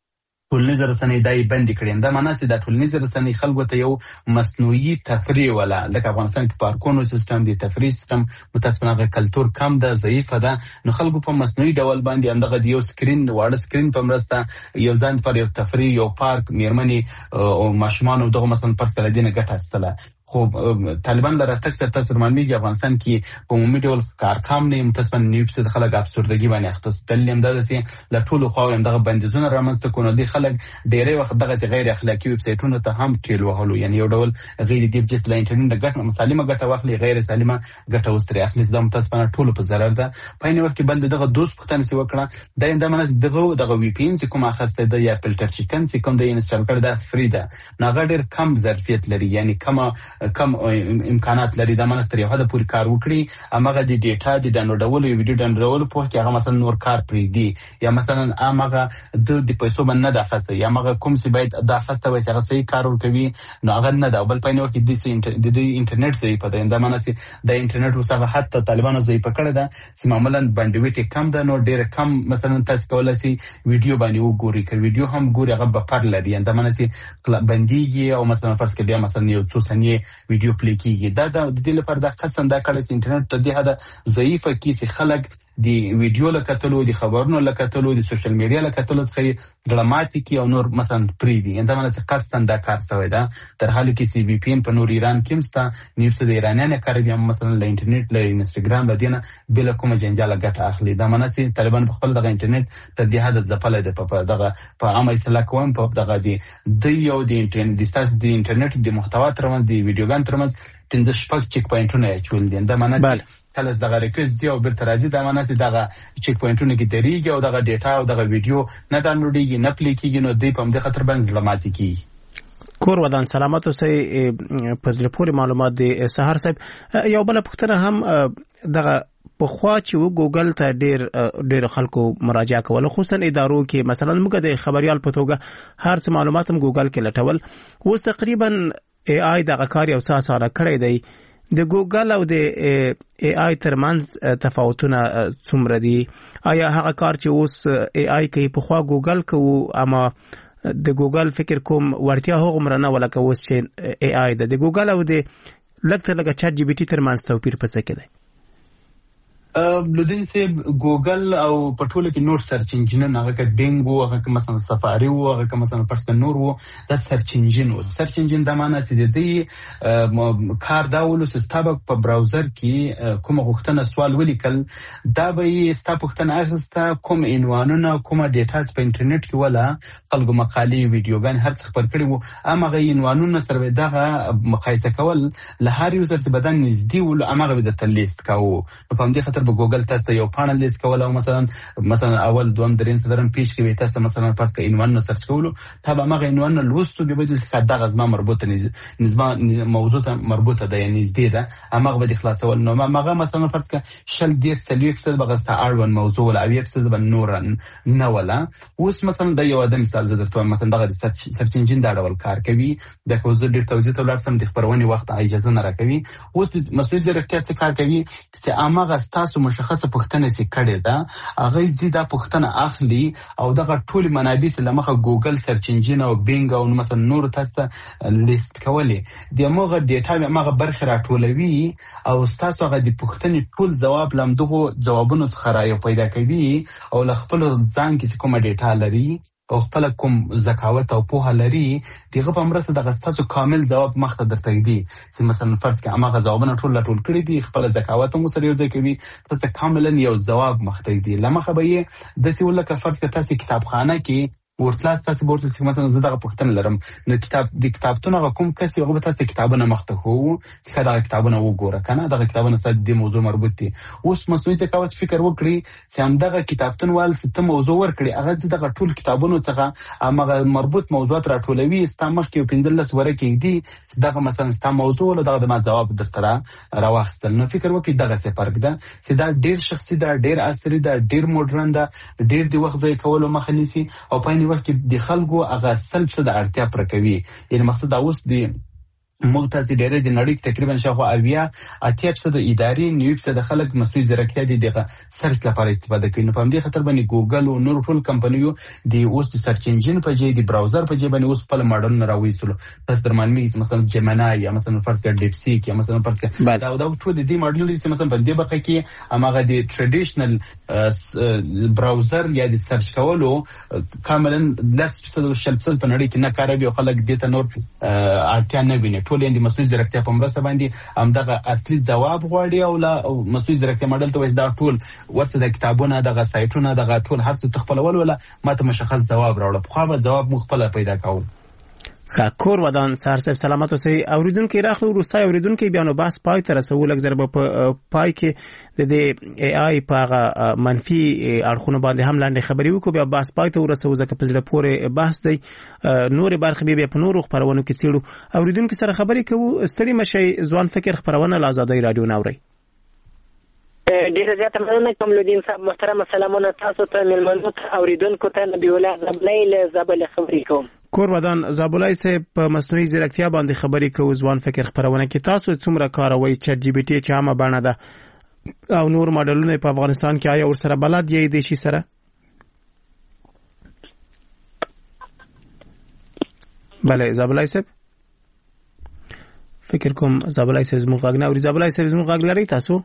ټولنیز رسنۍ دای بند کړي. دا معنی چې د ټولنیز رسنۍ خلکو ته یو مصنوعي تفریح ولا لکه افغانستان کې پارکونو سیستم دی، تفریح سیستم متاسفانه کلچر کم ده، ضعیفه ده، نو خلکو په مصنوعي ډول باندې همدغه یو سکرین واړه سکرین په مرسته یو ځان پر یو تفریح، یو پارک، میرمنې او ماشومان او دغه مثلا پر سلادینه ګټه اخیستله. خو طالبان لره تک تاسو معلومیږي افغانستان کې په عمومي ډول کارکام نه متاسفانه 90% خلک افسردګي باندې اخته دلیم ده چې له ټولو خو هم دغه بندیزونه رامنځته کونه دي. خلک ډېری وخت دغه غیر اخلاقی ویب سایټونو ته هم ټیل وهلو، یعنی یو ډول غیر دی جس لا انټرنیټ ګټه مسالمه ګټه واخلي، غیر سالمه ګټه وستري اخلي. دا متاسفانه ټولو په ضرر ده. په این وخت کې بل دغه دوست پختنه سی وکړه دا اندامه دغه وی پی ان چې کوم اخسته ده یا فلټر چیکن چې کوم د انسټال کړه دا فری ده، ناغه ډېر کم ظرفیت لري، یعنی کم امکانات لري. دا منستر یو حد پورې کار وکړي، امغه د ډیټا د ډاونلوډولو ویډیو ډاونلوډولو په کې هغه مثلا نور کار پرې دی، یا مثلا امغه د پیسو باندې نه داخسته، یا امغه کوم سی باید داخسته وي چې هغه صحیح کار وکوي نو هغه نه دا. بل پاینو کې د انټرنیټ صحیح پته دا مناسي د انټرنیټ وسغه حتی طالبانو صحیح پکړه ده چې معمولا باندویټ کم ده، نو ډیر کم مثلا تاسو کولای شئ ویډیو باندې وګورئ، که ویډیو هم ګوري هغه به پر لري دا مناسي بنديږي، او مثلا فرض کړئ بیا مثلا یو څو ثانیې ویډیو پلی کیږي. دا د دې لپاره د قسم دا کړی چې انټرنیټ ته د هدا ضعیفه کیسه خلک دی ویډیو لکتلو، دی خبرونو لکتلو، دی سوشل میډیا لکتلو څخه ډراماتیک او نور مثلا پری دی انده منځ قصدن دا کار شوی دا. تر حاله کې سی وی پی ان په نور ایران کې مستا نیوس د ایرانیان کاروي مثلا ل انټرنیټ ل انستګرام ل دینه بل کوم جنجال ګټه اخلي. دا منځ طالبان په خپل دغه انټرنیټ ته د هدا ځپل د په دغه په عامه اصلاح کوم په دغه دی یو د انټرنیټ د محتوا ترمن دی ویډیوګان ترمن 15 شپږ چک پوینټونه چول دي. دا منځ کله دغه ریکوست دی او بیرته راځي، دا منځ دغه چک پوینټونه کې دریږي او دغه ډیټا او دغه ویډیو نه ډاونلوډیږي نه پلی کیږي، نو دی په دې خطر باندې ډراماتیک کیږي. کور ودان سلامت اوسئ. پزله پوری معلومات دی سحر صاحب. یو بل پختنه هم دغه په خوا چې و ګوګل ته ډېر خلکو مراجعه کوله، خصوصا ادارو کې مثلا موږ د خبريال په توګه هر څه معلومات هم ګوګل کې لټول. اوس تقریبا ای آی دغه کار یو څه اسانه کړی دی. د ګوګل او د ای آی ترمنځ تفاوتونه څومره دي؟ آیا هغه کار چې اوس ای آی کوي په خوا ګوګل کوو، اما د ګوګل فکر کوم ورتیا هغه مرنه ولکه اوس چې ای آی د ګوګل او د لکه چات جی پی ټی ترمنځ توپیر په څه کې دی؟ لودین سے ګوګل او پټوله کې نور سرچ انجینونه هغه کې بینګ وو، هغه کې مثلا سفاری وو، هغه کې مثلا پرسکن نور وو، دا سرچ انجین وو. سرچ انجین د معنی چې د دې کار دا ولو چې تاسو په براوزر کې کوم غوښتنه سوال ولیکل، دا به تاسو غوښتنه اخیسته کوم عنوانونه کوم ډیټاز په انټرنیټ کې ولا خلکو مقالې ویډیوګان هر څه خبر کړي وو، امغه عنوانونه سره دغه مقایسه کول له هر یو سره بدن نږدې ول، امغه د تلیست کاوه. په دې خاطر په ګوګل تاسو یو پاڼه لیست کول او مثلا اول دوم دریم صدرن پیش کوي، تاسو مثلا پس کې عنوان سرچ کولو تابع مغه عنوان لوستو به بدل څخه دغه ځما مربوطه نظم موضوع ته مربوطه ده، یعنی زده ده امغه به خلاصول. نو مغه مثلا فرض کې شل دیر سلیو اپیزود بغسته اړون موضوع ولا اوی اپیزود بن نورن نه ولا. اوس مثلا د یو ادم مثال زه درته مثلا دغه سرچ انجین دا ډول کار کوي، د کوزه ډیر توضیح ته ولرسم د خبرونې وخت اجازه نه راکوي. اوس مسؤل ځرکتیا څه کار کوي چې امغه تاسو مشخصه پوښتنه سي کړي دا هغه زیاده پوښتنه اخلي او دغه ټول منابع لمخه ګوګل سرچ انجین او بینګ او مثلا نور تاسو لیست کولې دغه ډیټا مغه برخه راټولوي او تاسو هغه د پوښتنې ټول جواب لمدغه جوابونو څخه راي پیدا کوي او خپل ځان کې کومه ډیټا لري او خپل کوم ذکاوت او په لري دغه په مرسته د تاسو کامل جواب مخته درته دی. چې مثلا فرض کې امغه جوابونه ټول کړی دي، خپل ذکاوت مو سره یو ځای کوي، تاسو کاملا یو جواب مخته دی. لمخه به د سی ولکه فرض کې تاسو کتابخانه کې ورتلاس تاسو ورته چې مثلا زه دغه پوښتنه لرم نو کتابتون کوم کس یو به تاسو کتابونه مخته خو چې دغه کتابونه وګوره کنه دغه کتابونه سره د موضوع مربوط دي. اوس مصنوعي ذکاوت فکر وکړي چې هم دغه کتابتون وال ست موضوع ورکړي هغه دغه ټول کتابونو څخه هغه مربوط موضوعات راټولوي استامخ کې 15 ورکې دي چې دغه مثلا ست موضوع ول دغه ما جواب درته راوخستل. نو فکر وکړي دغه څه فرق ده چې دا ډیر شخصي ده، ډیر عصري ده، ډیر مدرن ده، ډیر د وخت ځای کولو مخه نیسي او په وخت کې د خلکو هغه سلب څه د اړتیا پر کوي. یعنی مقصد دا اوس دی موږ تاسو ډېرې د نړۍ تقریبا شاوخوا 80% ادارې 90% خلک مصنوعي ځیرکتیا د سرچ لپاره استفاده کوي. نو په همدې خاطر باندې ګوګل او نور ټول کمپنیو د اوس د سرچ انجن په ځای د براوزر په ځای باندې اوس خپل ماډلونه راوېستلو. تاسو درمانمي مثلا جمنای یا مثلا فرض کړه ډیپ سیک یا مثلا فرض کړه دا ټول د ماډل چې مثلا په دې برخه کې هغه د ټریډیشنل براوزر یا د سرچ کولو کاملا 10% په نړۍ کې نه کاروي او خلک دې ته نور اړتیا نه ویني. ټول د مصنوعي ځیرکتیا په مرسته باندې همدغه اصلي ځواب غواړي او لا مصنوعي ځیرکتیا ماډل ته وایي دا ټول ورته د کتابونو دغه سایټونو دغه ټول هر څه تخپلول ولا ماته مشخص ځواب راوړل. خو به ځواب مو خپل پیدا کوو. کور ودان سهار صاحب سلامت اوسئ. اوریدونکو راخلو وروستای اوریدونکو بیانو بحث پای ته رسول لږ ضرب په پای کې د ای آی په منفي اړخونو باندې هم لاندې خبري وکړو. بیا بحث پای ته ورسو ځکه په ځله پورې بحث دی نور برخه به په نورو خبرونو کې سیړو. اوریدونکو سره خبري کوو. ستړي مشي ځوان فکر خبرونه آزادۍ رادیو ناوري. ډیره زیاته مننه کمالدین صاحب. محترم سلامونه تاسو ته ملمنو اوریدونکو ته نبی الله زبلای له زبل خبري کوم. کور ودان زابلای صاحب په مصنوعي ځیرکتیا باندې خبري کوي. ځوان فکر خبرونه کې تاسو څومره کاروي چټ جی پی ټی چې عامه بڼه ده او نور ماډلونه په افغانستان کې آیا ورسره بلد یې د شي سره؟ بله زابلای صاحب فکر کوم زابلای صاحب زموږ غږ نه اوري. زابلای صاحب زموږ غږ لري تاسو؟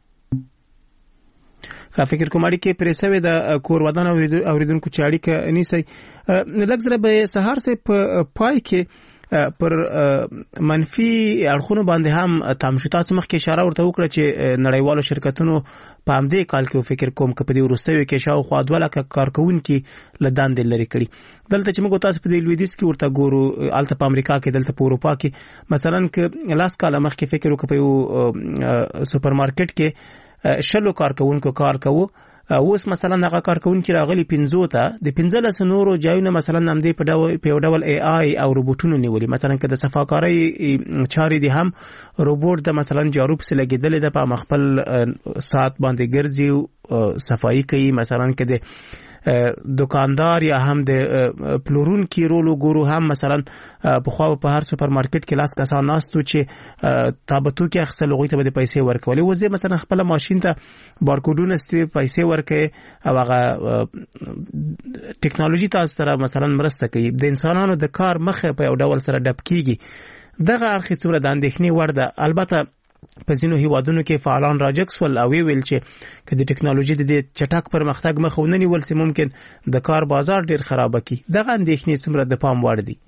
فکر کوم اړیکې پرېسوي د کور ودان اوریدونکو چې اړیکه نیسي. لږ زره به سهار سه په پای کې پر منفي اړخونو باندې هم تاسو مخکې اشاره ورته وکړه چې نړیوالو شرکتونو په همدې کال کې فکر کوم چې په دې وروستیو کې شاوخوا 2 لک کارکونکي له دندې لري کړي. دلته چې موږ تاسو په دې لویدیځ کې ورته ګورو الته په امریکا کې دلته په اروپا کې مثلا کې لاس کال مخکې فکر وکړو په یو سوپر مارکیټ کې شلو کارکونکو کار کوو. اوس مثلا هغه کارکونکو راغلي 15 ته د 15 نورو ځایونه مثلا نمدې په یو ډول ای آی او روبوټونو نیولي. مثلا که د صفاکارۍ چارې دي هم روبوټ د مثلا جارو په لګیدل د په مخبل ساعت باندې ګرځي صفائی کوي. مثلا که د دکاندار یا هم د پلورون کې رولو ګورو هم مثلا په خو په هر سوپر مارکیټ کې لاس کسان ناستو چې تابتو کې اخصل لغوي ته د پیسې ورکولې. وځي مثلا خپل ماشين ته بارکوډونه ستې پیسې ورکې او هغه ټیکنالوژي تاسو سره مثلا مرسته کوي. د انسانانو د کار مخه په یو ډول سره ډب کیږي. دغه اړخ څومره د اندېښنې وړ ده. البته په ځینو هیوادونو کې فعالان راجکس ول او ویل چې که د ټیکنالوژي د چټک پرمختګ مخه ونی ول سي ممکن د کار بازار ډیر خراب کی. دغه اندېښنې څومره د پام وړ دي؟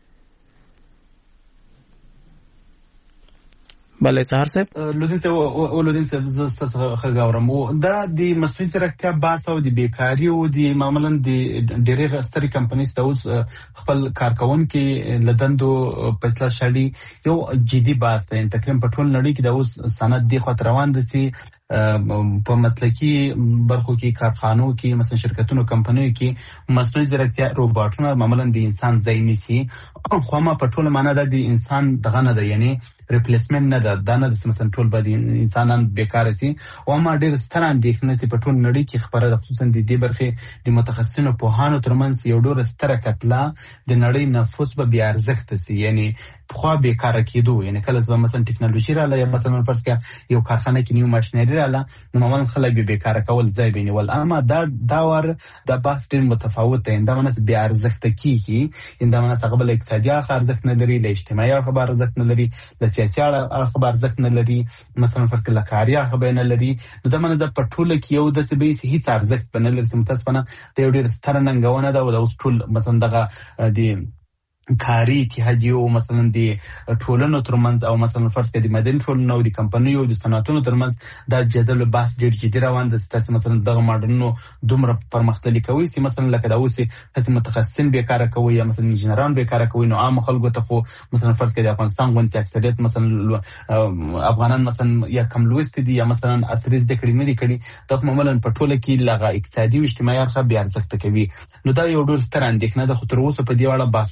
بله سهار صاحب لودین صاحب زسته خلګاورم دا د مصنوعي ځیرکتیا باس او د بیکاری او د معمولا د ډېرې ستري کمپنیز ته اوس خپل کارکونکو لدندو فیصله شړي یو جدي باس دی. تقریبا په ټول نړۍ کې د اوس سند دی خو روان دي چې په مسلکي برخو کې کارخانو کې مثلا شرکتونو کمپنیو کې مصنوعي ځیرکتیا روباټونه معمولا د انسان ځای نیسي. خو ما په ټول معنا د انسان دغه نه ده یعنی ریپلیسمنت نه ده. دا نه مثلا ټول به انسانان بیکار سي او ما ډېر ستر اندېښنه سي په ټول نړۍ کې خبره ده خصوصا د دې برخه د متخصصینو په هانو ترمنځ یو ډېر ستر کتله د نړۍ نفوس به بیا ارزښت سي یعنی خو بیکار کېدو. یعنی کله چې مثلا ټیکنالوژي رااله یا مثلا فرض کړه یو کارخانه کې نیو ماشينري رااله نو معمولا خلک به بیکار کول ځای بینول. اما دا ور د بحث ډېر متفاوت دی. دا منس بیا ارزښت کیږي دا منس هغه بل اقتصادي ارزښت نه لري، له اجتماعي ارزښت نه لري، له سیاسي ارزښت نه لري، مثلا فرض کړه کاري هغه نه لري. نو دا منس د پټوله کې یو د سبي هیڅ ارزښت نه لري. متاسفانه د یو ډېر ستر ننګونه ده او اوس ټول مثلا دغه د کاری اتحادیو مثلا د ټولنو ترمنځ او مثلا فرض کړه د مدني ټولنو او د کمپنیو او د صنعتونو ترمنځ دا جدل او بحث ډېر جدي روان دي. تاسو مثلا دغه ماډلونو دومره پرمختللي کوي چې مثلا لکه دا اوس تاسو متخصصین بیکاره کوي یا مثلا انجنیران بیکاره کوي نو عام خلکو ته خو مثلا فرض کړه د افغانستان غونډه اکثریت مثلا افغانان مثلا یا کم لوست دي یا مثلا عصري زده کړي نه دي کړي دا معمولا په ټوله کې لغه اقتصادي او اجتماعي اړخ بیا ارزښت کوي. نو دا یو ډېر ستر اندېښنه ده. خو تر اوسه په دې اړه بحثونه روان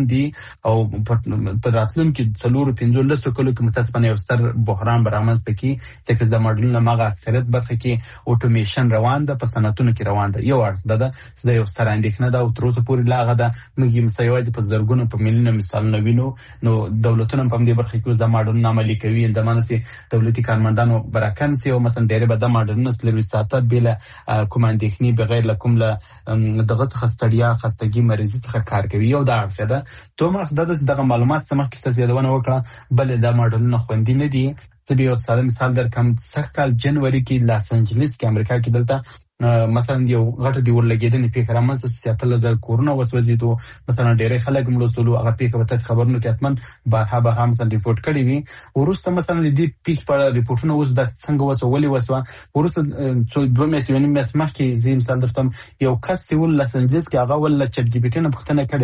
روان دي او په راتلونکي 4-15 کلو کې متاسفانه یو ستر بحران برامنځته کی چې د ماډلونو مغه اکثریت برخه کې اوټومیشن روان ده، په صنعتونو کې روان ده. یو اړخ ده چې یو ستر اندېښنه ده او تر اوسه پورې لاغه ده. موږ یې مسایوازي په زرګونو په میلیونو مثالونه وینو. نو دولتونه په دې برخه کې د ماډلونو عملي کوي. د منسي دولتي کارمندانو برکم سي او مثلا ډېر به د ماډلونو سلوي ساته بل کوم اندېښنې بغیر لکم له دغه خستړیا خستګي مریضي څخه کار کوي. یو دا اړخ ده. دوه اړخ ده دغه معلومات سمخ کې زیاتونه وکړه بل د ماډلونو خوندې نه دي. زه به یو ساده مثال درکم. سږ کال جنوري کې لاس انجلس کې امریکا کې دلته مثلا یو غټه دی ورلګیدنې پیښه رامنځته شوه. 7,000 کورونه وسوځېدو. مثلا ډېری خلک مړه شول. هغه پیښه به تاسو خبرونه کې حتمن بارها مثلا ریپورت کړی وي. ورسته مثلا د دې پیښې په اړه ریپورتونه اوس د څنګه وسولې وسوه. ورسته 2 میاشتې مخکې زه مثال درته یو کس سیول لاس انجلس کې هغه ول چټ جی پی ټي نه پوښتنه کړې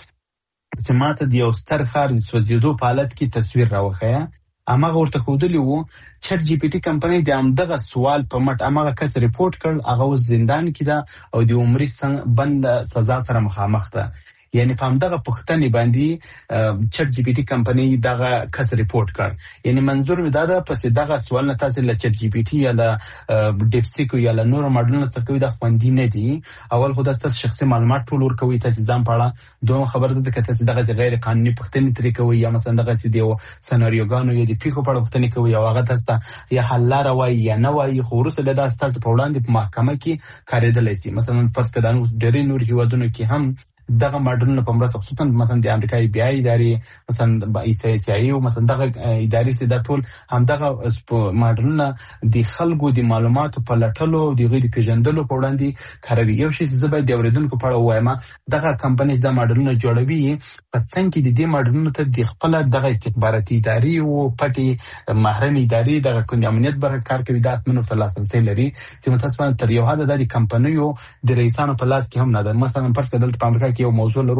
و چې ماته د یو ستر ښار د سوځېدو په حالت کې تصویر راوښیه. امغه ورته ښودلی و چټ جی پی ټي کمپنۍ د همدغه سوال په مټ امغه کس ریپورت کړ. هغه اوس زندان کې ده او د عمري بند سزا سره مخامخ ده. یعنی په همدغه پوښتنې باندې چټ جی پی ټي کمپنۍ دغه کس ریپورت کړ. یعنی منظور مې دا ده پس دغه سوال نه تاسو له چټ جی پی ټي یا له ډیپسیک یا له نور ماډلونو څخه کوي د خوندې نه دي. اول خو تاسو شخصي معلومات ټول ورکوي تاسو ځان په اړه. دوه خبر ده چې تاسو دغه غیر قانوني پوښتنې ترې کوي یا مثلا دغه سیدیو سناریوګانو یا د پیښو په اړه پوښتنې کوي او هغه تاسو یا حل لاره وایي یا نه وایي. خو ورسره د تاسو په وړاندې په محکمه کې کارېدلی شي. مثلا فرض کړه د ډېری نور هیوادونو کې هم دغه ماډلونه په مرسته خصوصا مثلا د امریکا ای بی آی ادارې مثلا ای سی آی او مثلا دغه ادارې چې د ټول همدغه ماډلونه د خلکو د معلوماتو په لټلو د غیر پیژندلو په وړاندې کاروي. یو شی چې زبر د اوریدونکو په اړه وایم دغه کمپنیز د ماډلونه جوړوي په څنګه کې د دې ماډلونو ته د خپل دغه استخباراتي ادارې او پټي محرمي ادارې دغه کوم امنیت برخه کار کوي د اتمنو په لاس رسي لري چې متاسفانه تر یو حد د کمپنیو د رئیسانو په لاس کې هم نه ده. مثلا پر دلته په امریکا یو موضوع لرو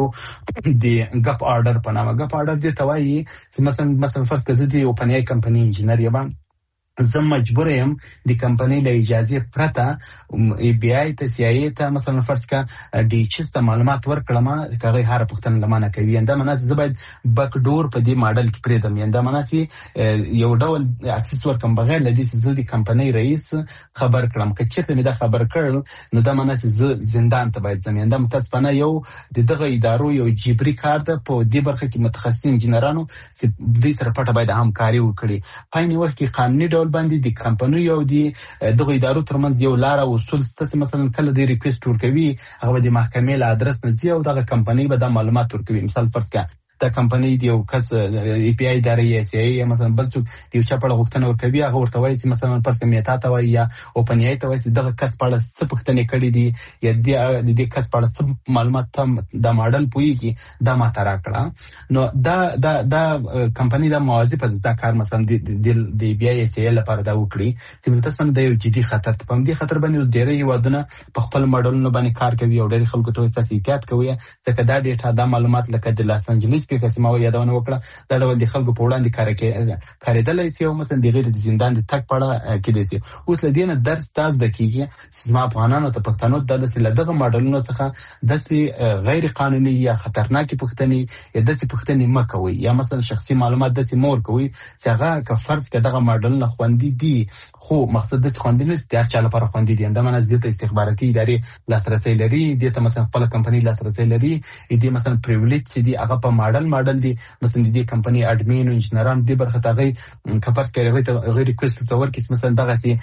د غپ آرډر په نامه. غپ آرډر دی توایي چې مثلا فرض کړه د اوپن ای کمپنی انجینر یم زه مجبور یم د کمپنۍ له اجازه پرته ای بی آی ته سی آی ته مثلا فرض کړه ډي ایچ اس ته معلومات ورکړم چې هغه هر پښتنه لمانه کوي. انده مناسب زه باید بک ډور په دې ماډل کې پریدم. انده مناسب یو ډول اکسس ورکم بغیر لدی چې زه د کمپنۍ رئیس خبر کړم. که چېرته مې دا خبر کړ نو دا مناسب زه زندان ته باید ځم. انده متاسفانه یو دغه ادارو یو جبري کار ده په دې برخه کې متخصص انجینرانو چې دې سره پټه باید همکاري وکړي. په نوښت کې قانوني ډول باندې د کمپنۍ یو د دغه ادارو ترمنځ یو لار او اصول ستاسو مثلا کله د ریکوست ورکوي هغه د محکمې له ادرس نه ځي او دغه کمپنۍ به د معلومات ورکوي. مثال فرض کړه د کمپنۍ دی یو کس ای پی آی ادارې یا سی آی مثلا بل څوک دی چې په غوښتنه ورکوي هغه ورته وایي چې مثلا فرض کړه میتا ته وایي یا اوپن ای ته وایي چې دغه کس په اړه څه پوښتنې کړې دي یا د دې کس په اړه څه معلومات ته د ماډل پوهیږي دا ماته راکړه. نو دا کمپنۍ د موازی په ځکه کار مثلا د ای پی آی سی آی لپاره دا وکړي چې متاسفانه د یو جدي خطر ته په دې خطر باندې ډېری هیوادونه په خپل ماډلونو باندې کار کوي او ډېری خلکو ته تاسو احتیاط کوي ځکه دا ډیټا د معلومات لکه د لاس انجلس په قسمه یادونه وکړه دا ډول د خلکو په وړاندې کارېدلی شي او مثلا د غیر د زندان د تک پړه کېدای شي. اوس له دې نه درس تاسو د کیږي چې زما افغانانو ته پښتنو د دغه ماډلونو څخه داسې غیر قانوني یا خطرناکې پوښتنې یا داسې پوښتنې مه کوئ یا مثلا شخصي معلومات داسې مه ورکوئ چې هغه که فرض کړه دغه ماډلونه خوندي دي خو مقصد داسې خوندي نه دي هر چا لپاره خوندي دي. همدامنځ دې ته استخباراتي ادارې لاسرسی لري دې ته مثلا خپله کمپنۍ لاسرسی لري دې مثلا پریویلیج چې دي هغه په ماډل دي مثلا د دې کمپنۍ اډمین او انجینران دې برخه ته کفر کوي غیر ریکوست ته ورکړي مثلا دغه سي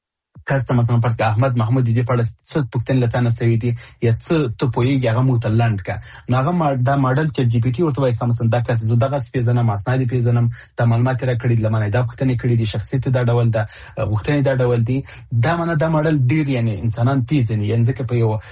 کسته مثلا فرض کړه احمد محمود دې په اړه څه پوښتنې لته نه سوي دي یا څه ته پوهیږي هغه مو ته لاند کا نو هغه دا ماډل چې جی پی ټي ورته وایي مثلا دا کس زه دغه سپیزنم اسناد پیژنم د معلومات را کړی لمنه دا پوښتنې کړې دي شخصیت دا ډول دا غوښتنې دا ډول دي دا منه دا ماډل ډیر یعنی انسانان پیژني یعنی ځکه په یو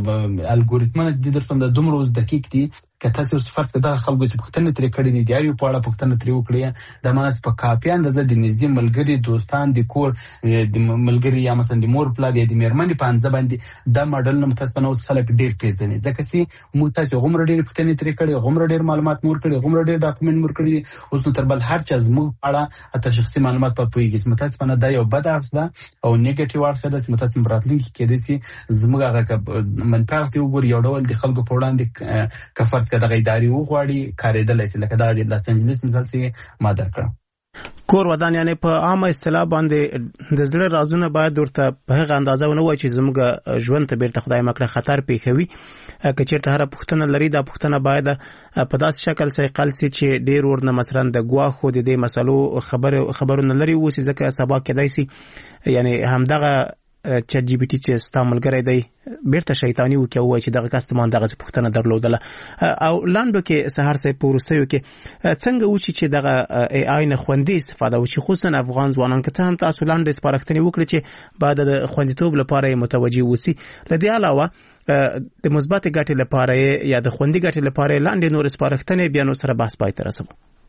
الګوریتم د درسم د دومره دقیق دي که تاسو صفر د خلکو چې پوښتنه ترې کړې دي دیاري په اړه پوښتنه ترې وکړي د مانس په کاپی اندازه د نږدې ملګری دوستان د کور د ملګری یا مثلا د مور پلا د میرمنې په انځ باندې دا ماډل نو متاسفانه اوس خلک ډیر پیژني ځکه چې مو تاسو غومره ډیر پوښتنې ترې کړې غومره ډیر معلومات مور کړې غومره ډیر ډاکومنټ مور کړې اوس نو تر بل هر چا زموږ اړه حتی شخصي معلومات په پوهیږي متاسفانه دا یو بد اړخ ده او نیگیټیو اړخ ده چې متاسفانه براتلونکي کې دي چې زموږ هغه منطقه ته وګور یو ډول د خلکو په وړاندې کفرت که دغه ادارې وغواړي کارېدلی سي، لکه دغه د لاس انجلس مثال سي ما درکړم. کور ودان یعنی په عامه اصطلاح باندې د زړه رازونه باید ورته په هغه اندازه ونه وای چې زموږ ژوند ته بیرته خدای مکړه خطر پیښوي. که چیرته هر پوښتنه لري دا پوښتنه باید په داسې شکل صقل سي چې ډیر ورنه مثلا د ګواخو د دې مسلو خبرونه لري وسی، ځکه سبا کېدای سي یعنی همدغه چټ جی پی ټی چې استعمالګر دی بیرته شیطانی وکي او چې دغه کستمان دغه پوښتنه درلودله او لاندو کې سحر سه پورستیو کې څنګه و چې دغه ای آی نه خوندې استفاده و چې خصوصا افغان ځوانان که هم تاسو لاندې سپارښتنې وکړي چې بعد د خوندیتوب لپاره متوجي وسی. لدې علاوه د مثبت ګټې لپاره یا د خوندي ګټې لپاره لاندې نور سپارښتنې بیا نو سره بحث پای ته رسوو.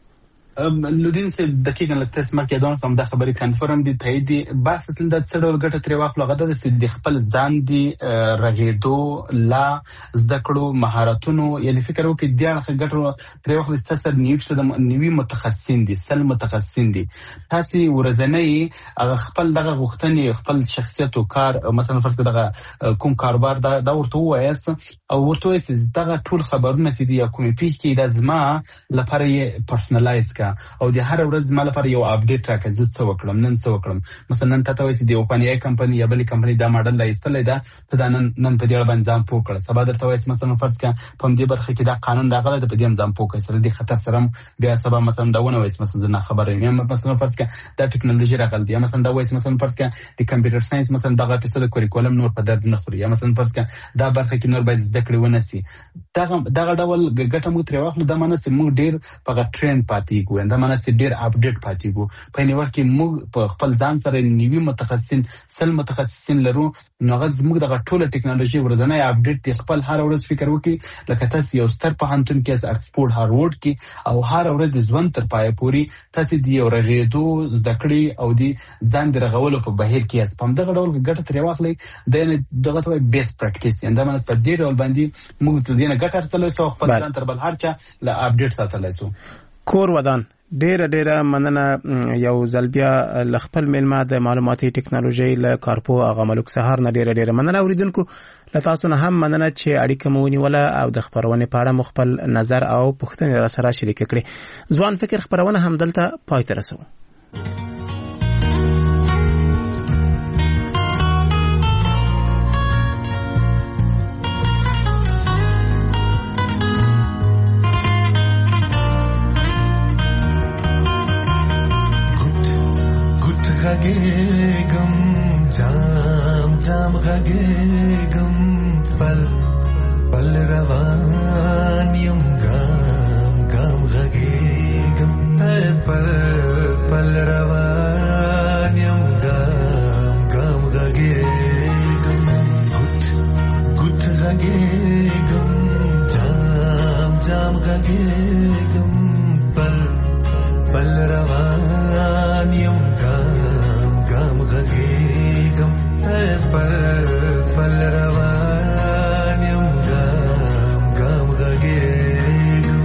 لودین سے دقیقاً لگتا ہے اسما کېدون کوم دا خبرې کنفرم دي تایید دي بس اصل د څه ډول ګټه ترې واخلو هغه د خپل ځان دي رغېدو لا زده کړو مهارتونو یعنی فکر وکړئ د هغه ګټه ترې واخلو ستاسو نیوي متخصصین دي سل متخصصین دي تاسو ورځنی هغه خپل دغه غوښتنې خپل شخصیت او کار مثلا فرض کړه دغه کوم کاروبار دا ورته وایس او ورته وایس دغه ټول خبرونه سي دي کومې پیښ کې د زما لپاره یې پرسنلایز او د هر ورځ مال لپاره یو اپډیټ راکړه زه څه وکړم نن څه وکړم مثلا نن تاسو وایي د اوپن ای کمپنی یا بلې کمپنی دا ماډل لا ایستلې ده ته دا نن په دې اړه باندې ځم پوه کړ سبا درته وایي مثلا فرض کړه په دې برخه کې دا قانون راغلی د په دې ځم پوه کړ سره د خطر سره بیا سبا مثلا دا ونه وایي مثلا نه خبره یم مثلا فرض کړه دا ټکنالوژي راغلی یا مثلا دا وایي مثلا فرض کړه د کمپیوټر ساينس مثلا دغه اپیسود کوریکولم نور په درد نه خوري یا مثلا فرض کړه دا برخه کې نور باید زده کړی ونه سي دغه ډول ګټه مو تر واخلو دا معنی چې موږ ډیر په ټرند پاتې کوو دا معنی چې ډیر اپډیټ پاتې کو په نو وخت کې موږ په خپل ځان سره نیوي متخصصین سل متخصصین لرو نو غږ موږ د ټوله ټکنالوژي ورځنی اپډیټ د خپل هر ورځ فکر وکړي لکه تاسو یو ستر په هانتون کې اکسفورد هاروارد کې او هر ورځ د ژوند تر پای پوري تاسو د یو رغېدو زده کړې او د ځان درغولو په بهیر کې په دغه ډول ګټه ترې واخلي دغه ته بیس پریکټیس انده معنی په دې ډول باندې موږ د دې نه ګټه ترلاسه او خپل ځان تر بل هر چا لا اپډیټ ساتلای شو. کور ودان ډیره مننه یو ځلبیا لخپل ملما د معلوماتي ټکنالوژي له کارپو هغه ملک سهار نه ډیره مننه اوریدونکو لتاسو نه هم مننه چې اړیکه مونی ولا او د خبرونه په اړه مخبل نظر او پوښتنې را سره شریک کړي. ځوان فکر خبرونه هم دلته پای ته رسو. غږېږم جام غږېږم پل روان یم ګام غږېږم پل روان یم ګام غږېږم ګوت غږېږم جام غږېږم پل روان یم ګام غږېږم پل روان یم ګام غږېږم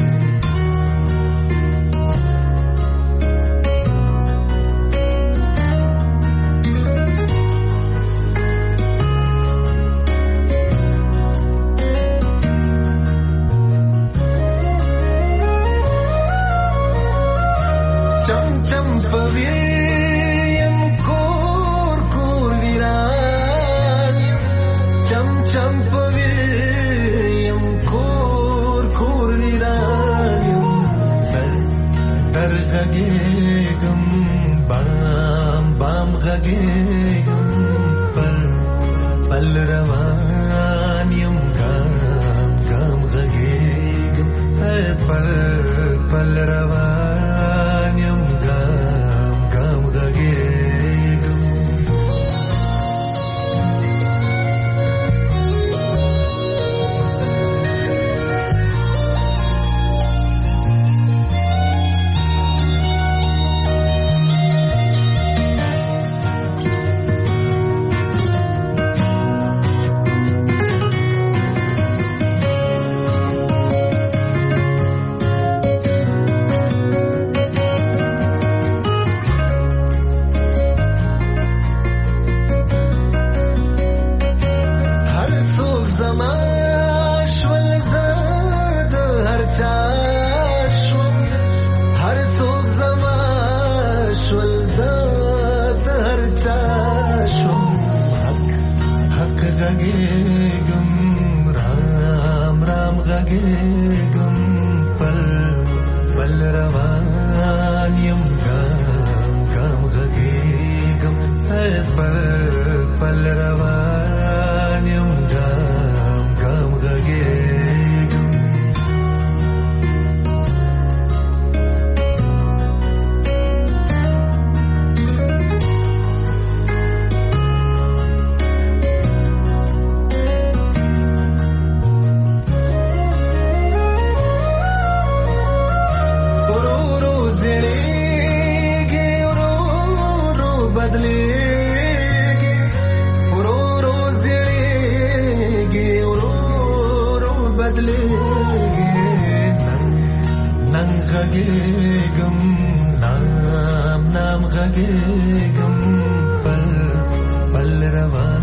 چم پوي غږېږم بام غږېږم پل روان یم ګام غږېږم پل روان یم ګام غږېږم غږېږم رام رام غږېږم پل پل روان یم ګام ګام غږېږم پل پل روان یم ګام ګام غږېږم غږېږم نام نام غږېږم پل پل روان